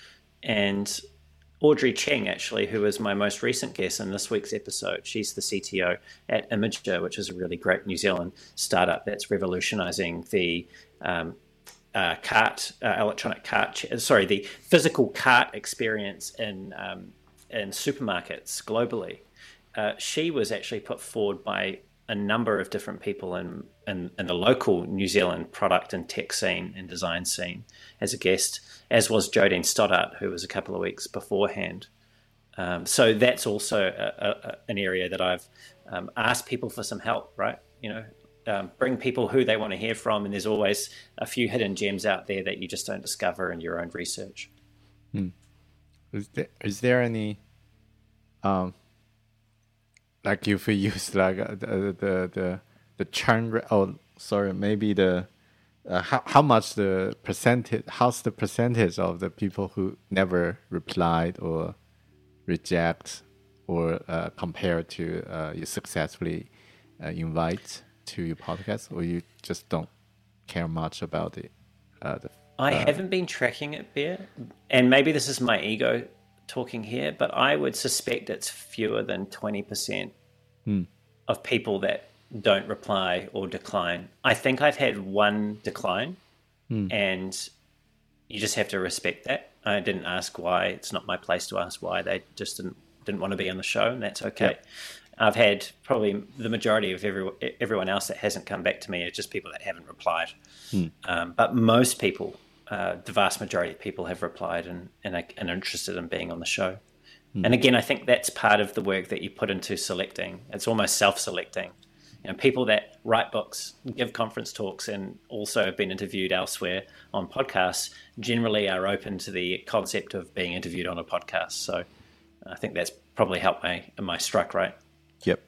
And Audrey Cheng, actually, who is my most recent guest in this week's episode, she's the C T O at Imager, which is a really great New Zealand startup that's revolutionizing the um, uh, cart, uh, electronic cart, sorry, the physical cart experience in, um, in supermarkets globally. Uh, she was actually put forward by a number of different people in, in, in the local New Zealand product and tech scene and design scene as a guest, as was Jodine Stoddart, who was a couple of weeks beforehand. Um, so that's also a, a, an area that I've um, asked people for some help, right? You know, um, bring people who they want to hear from, and there's always a few hidden gems out there that you just don't discover in your own research. Hmm. Is there, is there any, um, like if we use like uh, the the the the churn rate? Oh, sorry, maybe the uh, how how much the percentage? How's the percentage of the people who never replied or reject or uh, compared to uh, you successfully uh, invite to your podcast, or you just don't care much about it? Uh, the, I uh, haven't been tracking it, Bear, and maybe this is my ego talking here, but I would suspect it's fewer than twenty percent hmm. of people that don't reply or decline. I think I've had one decline, hmm. and you just have to respect that. I didn't ask why. It's not my place to ask why. They just didn't didn't want to be on the show, and that's okay. Yep. I've had probably the majority of every, everyone else that hasn't come back to me are just people that haven't replied. Hmm. Um, but most people, uh, the vast majority of people have replied and, and, are, and are interested in being on the show. Hmm. And again, I think that's part of the work that you put into selecting. It's almost self-selecting. You know, people that write books, give conference talks, and also have been interviewed elsewhere on podcasts generally are open to the concept of being interviewed on a podcast. So I think that's probably helped my, my strike rate. Yep.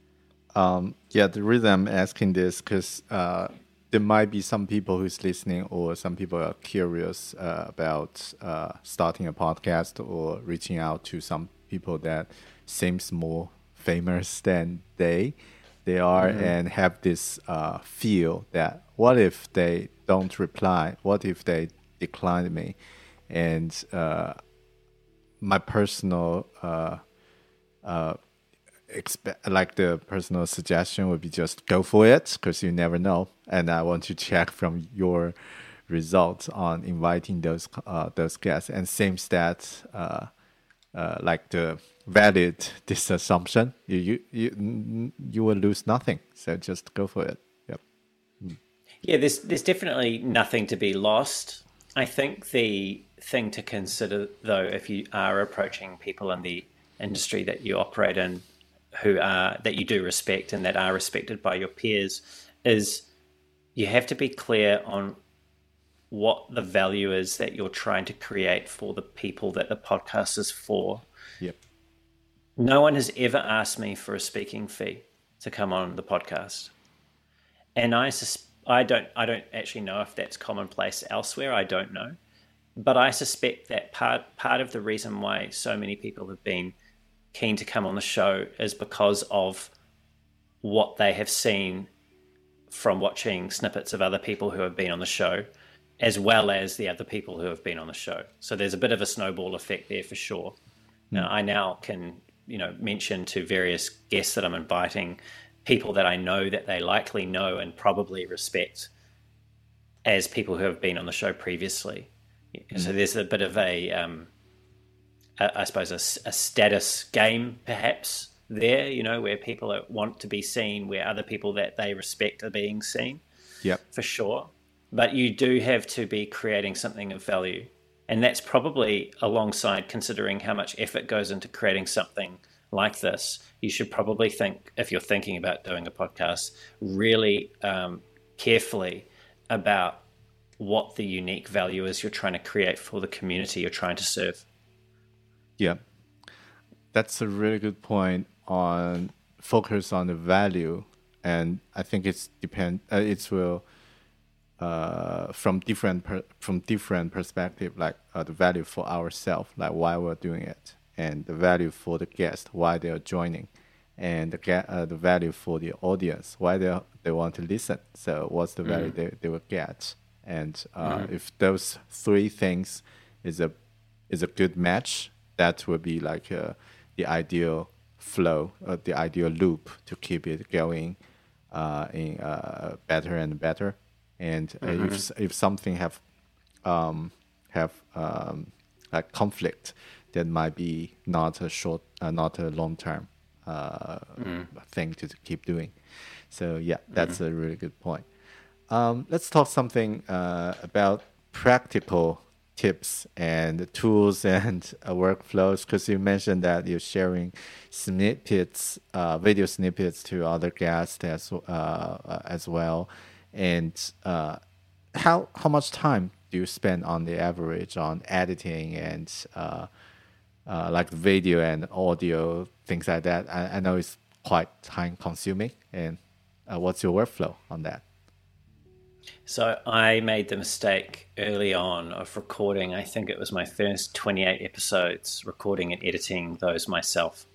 Um, yeah, the reason I'm asking this because uh, there might be some people who's listening, or some people are curious uh, about uh, starting a podcast or reaching out to some people that seems more famous than they they are, mm-hmm. and have this uh, feel that what if they don't reply? What if they decline me? And uh, my personal uh, uh, Expect, like the personal suggestion would be just go for it, because you never know. And I want to check from your results on inviting those uh, those guests. And same stats, uh, uh, like the valid this assumption, you you you you will lose nothing. So just go for it. Yep. Mm. Yeah, there's there's definitely nothing to be lost. I think the thing to consider, though, if you are approaching people in the industry that you operate in, who are that you do respect and that are respected by your peers, is you have to be clear on what the value is that you're trying to create for the people that the podcast is for. Yep. No one has ever asked me for a speaking fee to come on the podcast, and I sus- I don't I don't actually know if that's commonplace elsewhere. I don't know, but I suspect that part part of the reason why so many people have been keen to come on the show is because of what they have seen from watching snippets of other people who have been on the show, as well as the other people who have been on the show. So there's a bit of a snowball effect there for sure. Mm. Now, I now can, you know, mention to various guests that I'm inviting people that I know that they likely know and probably respect as people who have been on the show previously. Mm. So there's a bit of a, um, I suppose, a, a status game, perhaps, there, you know, where people are, want to be seen, where other people that they respect are being seen. Yep. For sure. But you do have to be creating something of value. And that's probably alongside considering how much effort goes into creating something like this. You should probably think, if you're thinking about doing a podcast, really um, carefully about what the unique value is you're trying to create for the community you're trying to serve. Yeah, that's a really good point on focus on the value, and I think it's depend. Uh, it will uh, from different per, from different perspective, like uh, the value for ourselves, like why we're doing it, and the value for the guest, why they are joining, and the get uh, the value for the audience, why they they want to listen. So what's the value mm. they they will get, and uh, mm. if those three things is a is a good match, that would be like uh, the ideal flow, uh, the ideal loop to keep it going uh, in uh, better and better. And mm-hmm. if if something have um, have um, like conflict, that might be not a short, uh, not a long term uh, mm. thing to, to keep doing. So yeah, that's mm-hmm. a really good point. Um, let's talk something uh, about practical tips and tools and uh, workflows, because you mentioned that you're sharing snippets, uh, video snippets to other guests as uh, as well. And uh, how how much time do you spend on the average on editing and uh, uh, like video and audio, things like that. I, I know it's quite time consuming. And uh, what's your workflow on that? So I made the mistake early on of recording, I think it was my first twenty-eight episodes, recording and editing those myself.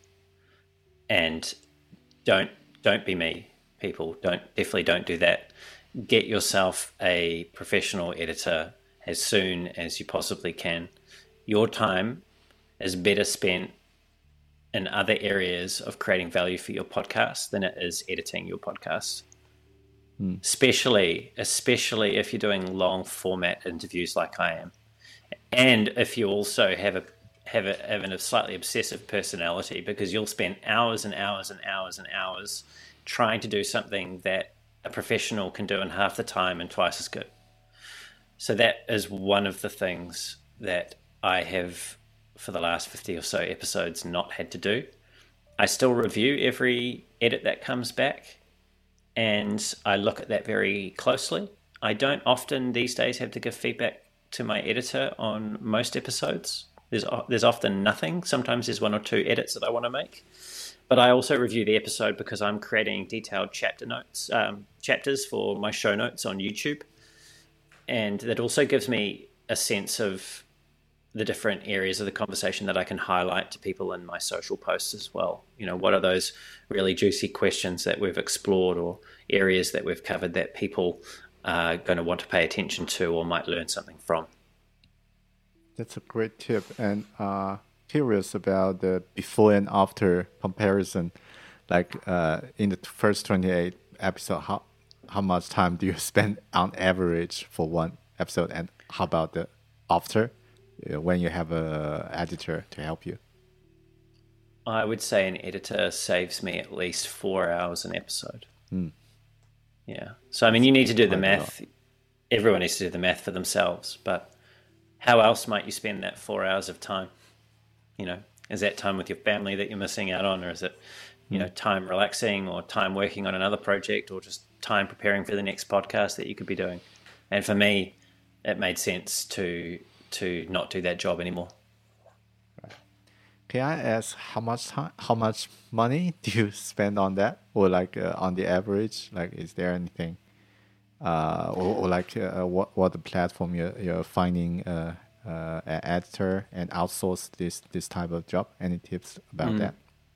And don't don't be me, people. Don't definitely don't do that. Get yourself a professional editor as soon as you possibly can. Your time is better spent in other areas of creating value for your podcast than it is editing your podcast. Mm. Especially, especially if you're doing long format interviews like I am. And if you also have a have a, have a slightly obsessive personality, because you'll spend hours and hours and hours and hours trying to do something that a professional can do in half the time and twice as good. So that is one of the things that I have, for the last fifty or so episodes, not had to do. I still review every edit that comes back, and I look at that very closely. I don't often these days have to give feedback to my editor on most episodes. There's there's often nothing. Sometimes there's one or two edits that I want to make. But I also review the episode because I'm creating detailed chapter notes, um, chapters for my show notes on YouTube. And that also gives me a sense of the different areas of the conversation that I can highlight to people in my social posts as well. You know, what are those really juicy questions that we've explored, or areas that we've covered that people are going to want to pay attention to or might learn something from. That's a great tip. And uh, curious about the before and after comparison. Like uh, in the first twenty-eight episode, how how much time do you spend on average for one episode? And how about the after, uh, when you have a editor to help you? I would say an editor saves me at least four hours an episode. Mm. Yeah. So, I mean, you need to do the math. Everyone needs to do the math for themselves. But how else might you spend that four hours of time? You know, is that time with your family that you're missing out on? Or is it, you mm. know, time relaxing, or time working on another project, or just time preparing for the next podcast that you could be doing? And for me, it made sense to to not do that job anymore. Can I ask how much time, how much money do you spend on that, or like uh, on the average? Like, is there anything, uh, or, or like uh, what what the platform you're, you're finding uh, uh, an editor and outsource this this type of job? Any tips about mm. that?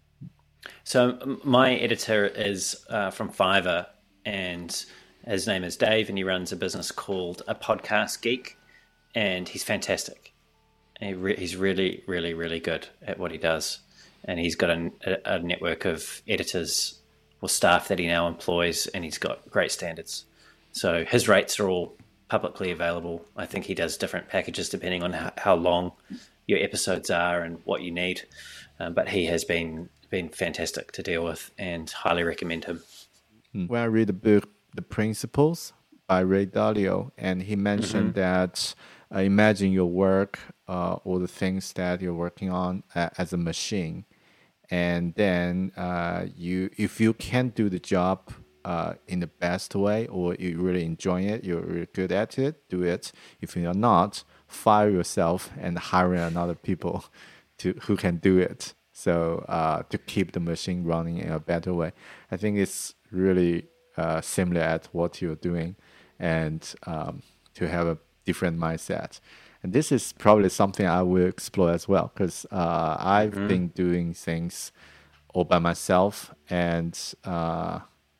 So my editor is uh, from Fiverr, and his name is Dave, and he runs a business called A Podcast Geek, and he's fantastic. He re- he's really, really, really good at what he does. And he's got a, a network of editors or staff that he now employs, and he's got great standards. So his rates are all publicly available. I think he does different packages depending on how, how long your episodes are and what you need. Um, but he has been, been fantastic to deal with, and highly recommend him. When I read the book, The Principles by Ray Dalio, and he mentioned mm-hmm. that uh, imagine your work uh, or the things that you're working on uh, as a machine, and then uh, you, if you can't do the job uh, in the best way, or you really enjoy it, you're really good at it, do it. If you're not, fire yourself and hire another people to who can do it. So uh, to keep the machine running in a better way. I think it's really uh, similar at what you're doing, and um, to have a different mindset. And this is probably something I will explore as well, because uh, I've mm-hmm. been doing things all by myself, and uh,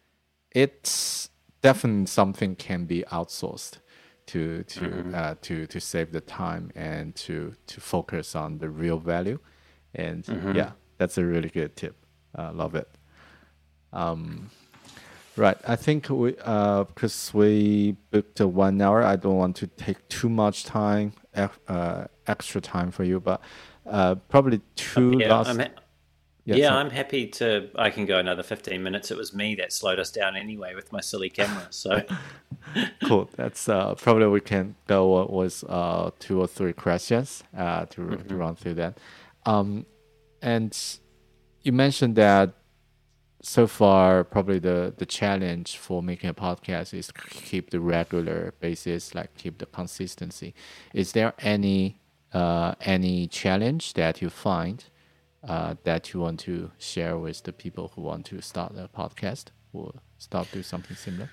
it's definitely something can be outsourced to to mm-hmm. uh, to to save the time and to to focus on the real value. And mm-hmm. yeah, that's a really good tip. I uh, love it. Um, right. I think we, uh, because we booked a one hour, I don't want to take too much time, uh, extra time for you, but uh, probably two um, yeah, last. I'm ha- yeah, yeah I'm happy to, I can go another fifteen minutes. It was me that slowed us down anyway with my silly camera. So cool. That's uh, probably we can go with uh, two or three questions uh, to, mm-hmm. to run through that. Um, and you mentioned that so far, probably the, the challenge for making a podcast is keep the regular basis, like keep the consistency. Is there any uh, any challenge that you find uh, that you want to share with the people who want to start a podcast or start do something similar?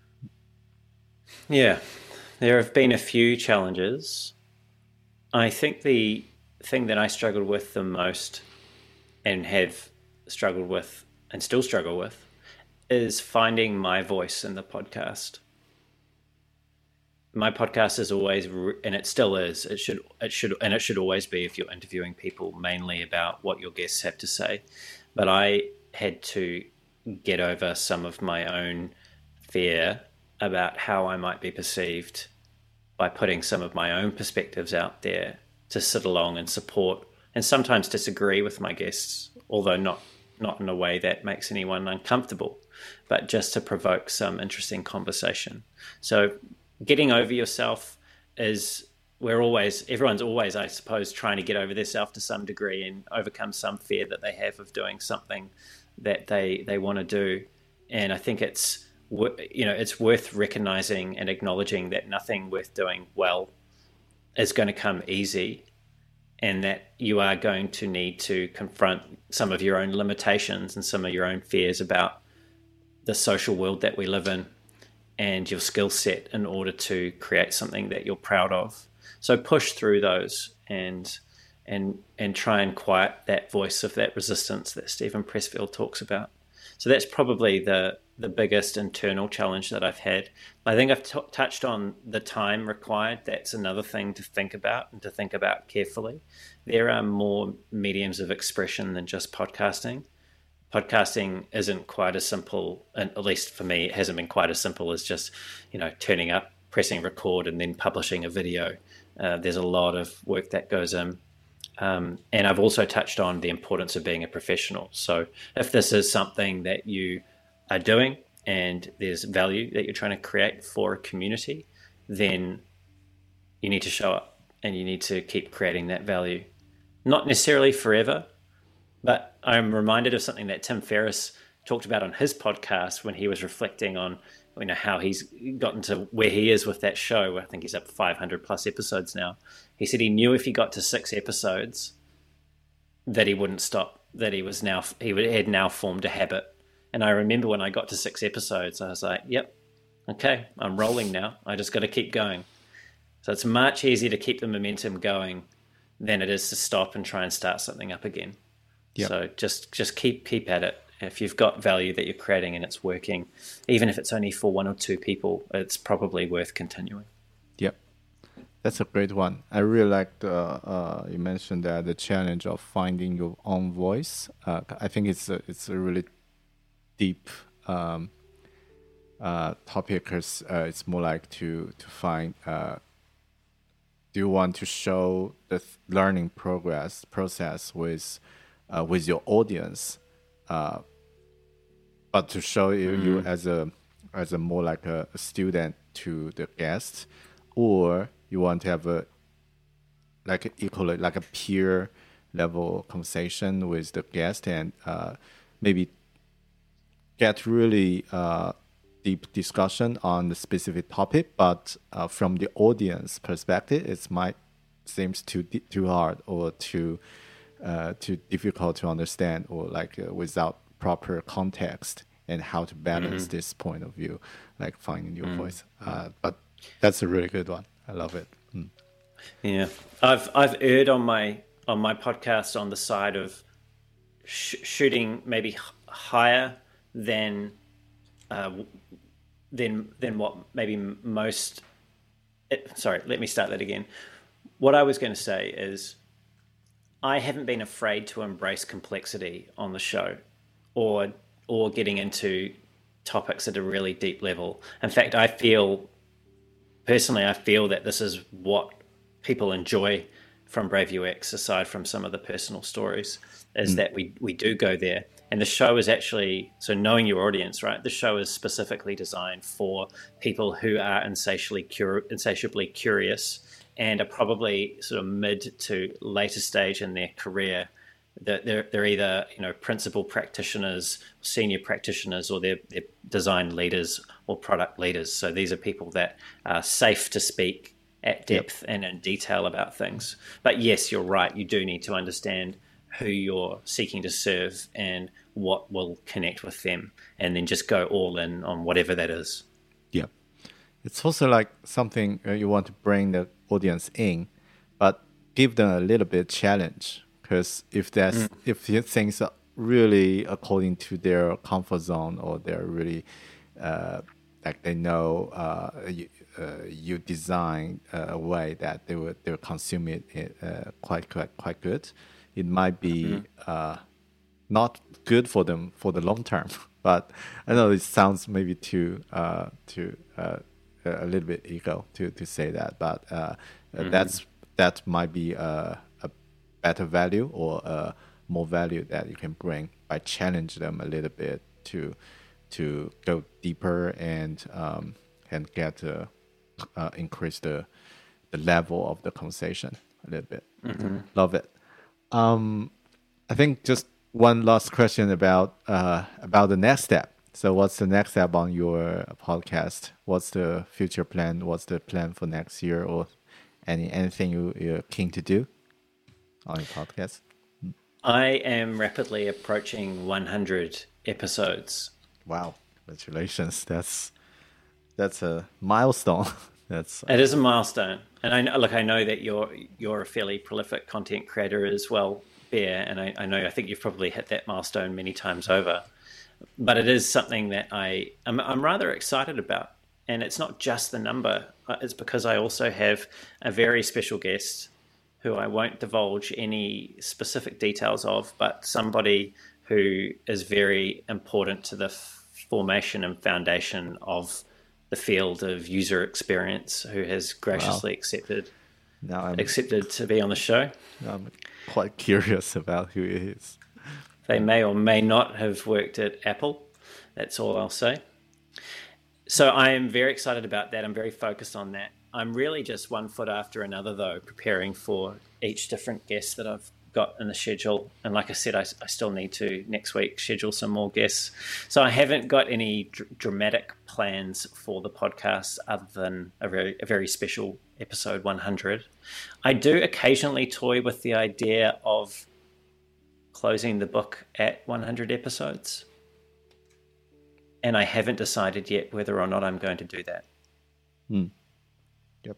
Yeah, there have been a few challenges. I think the thing that I struggled with the most and have struggled with and still struggle with is finding my voice in the podcast. My podcast is always, and it still is, it should, it should, and it should always be if you're interviewing people mainly about what your guests have to say. But I had to get over some of my own fear about how I might be perceived by putting some of my own perspectives out there to sit along and support and sometimes disagree with my guests, although not, not in a way that makes anyone uncomfortable, but just to provoke some interesting conversation. So getting over yourself is, we're always, everyone's always, I suppose, trying to get over themselves to some degree and overcome some fear that they have of doing something that they, they want to do. And I think it's, you know, it's worth recognizing and acknowledging that nothing worth doing well is going to come easy, and that you are going to need to confront some of your own limitations and some of your own fears about the social world that we live in and your skill set in order to create something that you're proud of. So push through those and and and try and quiet that voice of that resistance that Stephen Pressfield talks about. So that's probably the the biggest internal challenge that I've had. I think I've t- touched on the time required. That's another thing to think about and to think about carefully. There are more mediums of expression than just podcasting. Podcasting isn't quite as simple, and at least for me, it hasn't been quite as simple as just, you know, turning up, pressing record, and then publishing a video. Uh, there's a lot of work that goes in. Um, and I've also touched on the importance of being a professional. So if this is something that you are doing and there's value that you're trying to create for a community, then you need to show up and you need to keep creating that value. Not necessarily forever, but I'm reminded of something that Tim Ferriss talked about on his podcast when he was reflecting on, you know, how he's gotten to where he is with that show. I think he's up five hundred plus episodes now. He said he knew if he got to six episodes that he wouldn't stop, that he was now, he had now formed a habit. And I remember when I got to six episodes, I was like, yep, okay, I'm rolling now. I just got to keep going. So it's much easier to keep the momentum going than it is to stop and try and start something up again. Yep. So just, just keep, keep at it. If you've got value that you're creating and it's working, even if it's only for one or two people, it's probably worth continuing. Yep. That's a great one. I really liked, uh, uh, you mentioned that the challenge of finding your own voice. Uh, I think it's a, it's a really deep um, uh, topic, because uh, it's more like to, to find, uh, do you want to show the learning progress process with, uh, with your audience, uh, but to show you, mm-hmm. you as a, as a more like a, a student to the guest, or you want to have a like equally like a peer level conversation with the guest and uh, maybe get really uh, deep discussion on the specific topic, but uh, from the audience perspective, it might seems too too hard or too uh, too difficult to understand, or like uh, without proper context and how to balance mm-hmm. this point of view, like finding your mm-hmm. voice. Uh, but that's a really good one. I love it. Mm. Yeah, I've I've erred on my on my podcast on the side of sh- shooting maybe h- higher than uh, than than what maybe most. It, sorry, let me start that again. What I was going to say is, I haven't been afraid to embrace complexity on the show, or or getting into topics at a really deep level. In fact, I feel. Personally, I feel that this is what people enjoy from Brave U X, aside from some of the personal stories, is mm. that we, we do go there. And the show is actually, so knowing your audience, right? The show is specifically designed for people who are insatiably, cur- insatiably curious and are probably sort of mid to later stage in their career. They're, they're either, you know, principal practitioners, senior practitioners, or they're, they're design leaders or product leaders. So these are people that are safe to speak at depth yep. and in detail about things. But yes, you're right. You do need to understand who you're seeking to serve and what will connect with them, and then just go all in on whatever that is. Yeah. It's also like something uh, you want to bring the audience in, but give them a little bit challenge, because if that's mm. if things are really according to their comfort zone, or they're really uh, like they know uh, you, uh, you design a way that they will they will consume it uh, quite quite quite good, it might be mm-hmm. uh, not good for them for the long term. But I know it sounds maybe too uh, too uh, a little bit ego to, to say that, but uh, mm-hmm. that's that might be a, a better value or a more value that you can bring by challenge them a little bit to to go deeper and um, and get uh, uh, increase the the level of the conversation a little bit. Mm-hmm. Love it. Um, I think just one last question about uh, about the next step. So what's the next step on your podcast? What's the future plan? What's the plan for next year, or any anything you, you're keen to do on your podcast? I am rapidly approaching one hundred episodes. Wow, congratulations. That's that's a milestone. That's It is a milestone. And I know, look, I know that you're you're a fairly prolific content creator as well, Bear, and I, I know I think you've probably hit that milestone many times over. But it is something that I, I'm, I'm rather excited about. And it's not just the number. It's because I also have a very special guest who I won't divulge any specific details of, but somebody who is very important to the f- formation and foundation of the field of user experience, who has graciously wow. accepted now I'm, accepted to be on the show. I'm quite curious about who he is. They may or may not have worked at Apple. That's all I'll say. So I am very excited about that. I'm very focused on that. I'm really just one foot after another, though, preparing for each different guest that I've got in the schedule. And like I said, I, I still need to, next week, schedule some more guests. So I haven't got any dr- dramatic plans for the podcast other than a very, a very special episode one hundred. I do occasionally toy with the idea of closing the book at one hundred episodes. And I haven't decided yet whether or not I'm going to do that. Hmm. Yep.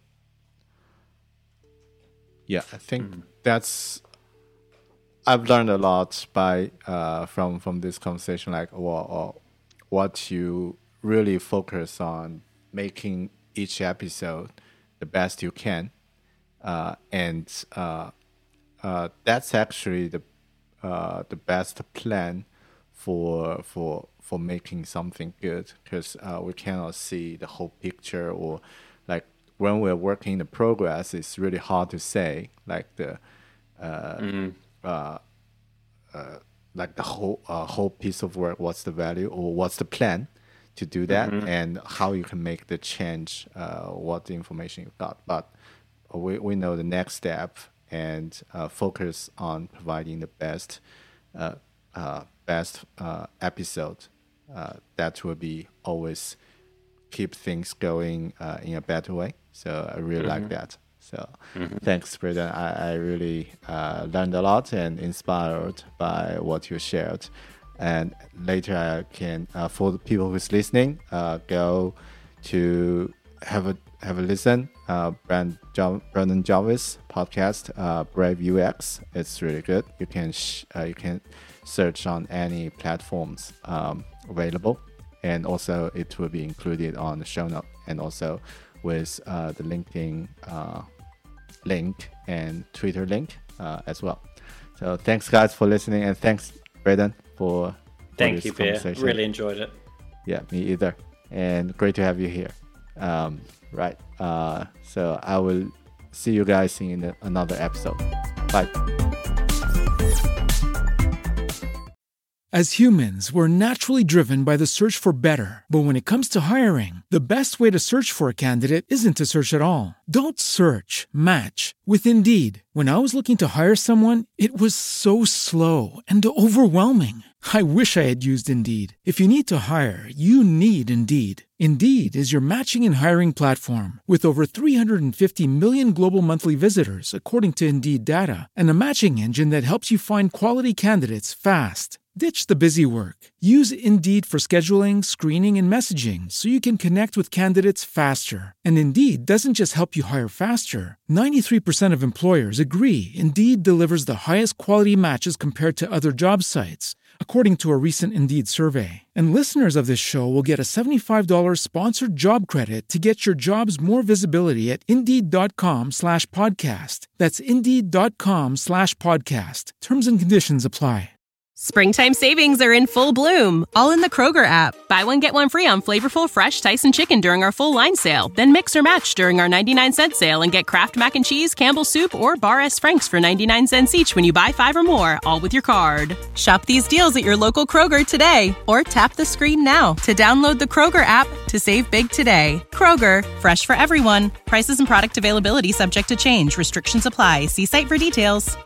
Yeah, I think mm. that's... I've learned a lot by uh, from, from this conversation, like well, what you really focus on, making each episode the best you can. Uh, and uh, uh, that's actually the Uh, the best plan for for for making something good, because uh, we cannot see the whole picture, or like when we're working the progress, it's really hard to say like the uh, mm-hmm. uh, uh, like the whole uh, whole piece of work, what's the value or what's the plan to do that, mm-hmm. and how you can make the change, uh, what the information you got. But we we know the next step. And uh, focus on providing the best, uh, uh, best uh, episode. Uh, that will be always keep things going uh, in a better way. So I really mm-hmm. like that. So mm-hmm. thanks, Braden. I, I really uh, learned a lot and inspired by what you shared. And later I can, uh, for the people who's listening, uh, go to have a have a listen. Uh, Brand jo- Brandon Jarvis podcast, uh, Brave U X. It's really good. You can sh- uh, you can search on any platforms um, available, and also it will be included on the show note, and also with uh, the LinkedIn uh, link and Twitter link uh, as well. So thanks, guys, for listening, and thanks, Braden, for, for Thank this you, Bear. conversation. Really enjoyed it. Yeah, me either. And great to have you here. Um, right. Uh, so I will see you guys in another episode. Bye. As humans, we're naturally driven by the search for better. But when it comes to hiring, the best way to search for a candidate isn't to search at all. Don't search, match with Indeed. When I was looking to hire someone, it was so slow and overwhelming. I wish I had used Indeed. If you need to hire, you need Indeed. Indeed is your matching and hiring platform with over three hundred fifty million global monthly visitors, according to Indeed data, and a matching engine that helps you find quality candidates fast. Ditch the busy work. Use Indeed for scheduling, screening, and messaging so you can connect with candidates faster. And Indeed doesn't just help you hire faster. ninety-three percent of employers agree Indeed delivers the highest quality matches compared to other job sites, according to a recent Indeed survey. And listeners of this show will get a seventy-five dollars sponsored job credit to get your jobs more visibility at Indeed.com slash podcast. That's Indeed.com slash podcast. Terms and conditions apply. Springtime savings are in full bloom, all in the Kroger app. Buy one, get one free on flavorful fresh Tyson chicken during our full line sale. Then mix or match during our ninety-nine cent sale and get Kraft Mac and Cheese, Campbell's Soup, or Bar S. Frank's for ninety-nine cents each when you buy five or more, all with your card. Shop these deals at your local Kroger today, or tap the screen now to download the Kroger app to save big today. Kroger, fresh for everyone. Prices and product availability subject to change. Restrictions apply. See site for details.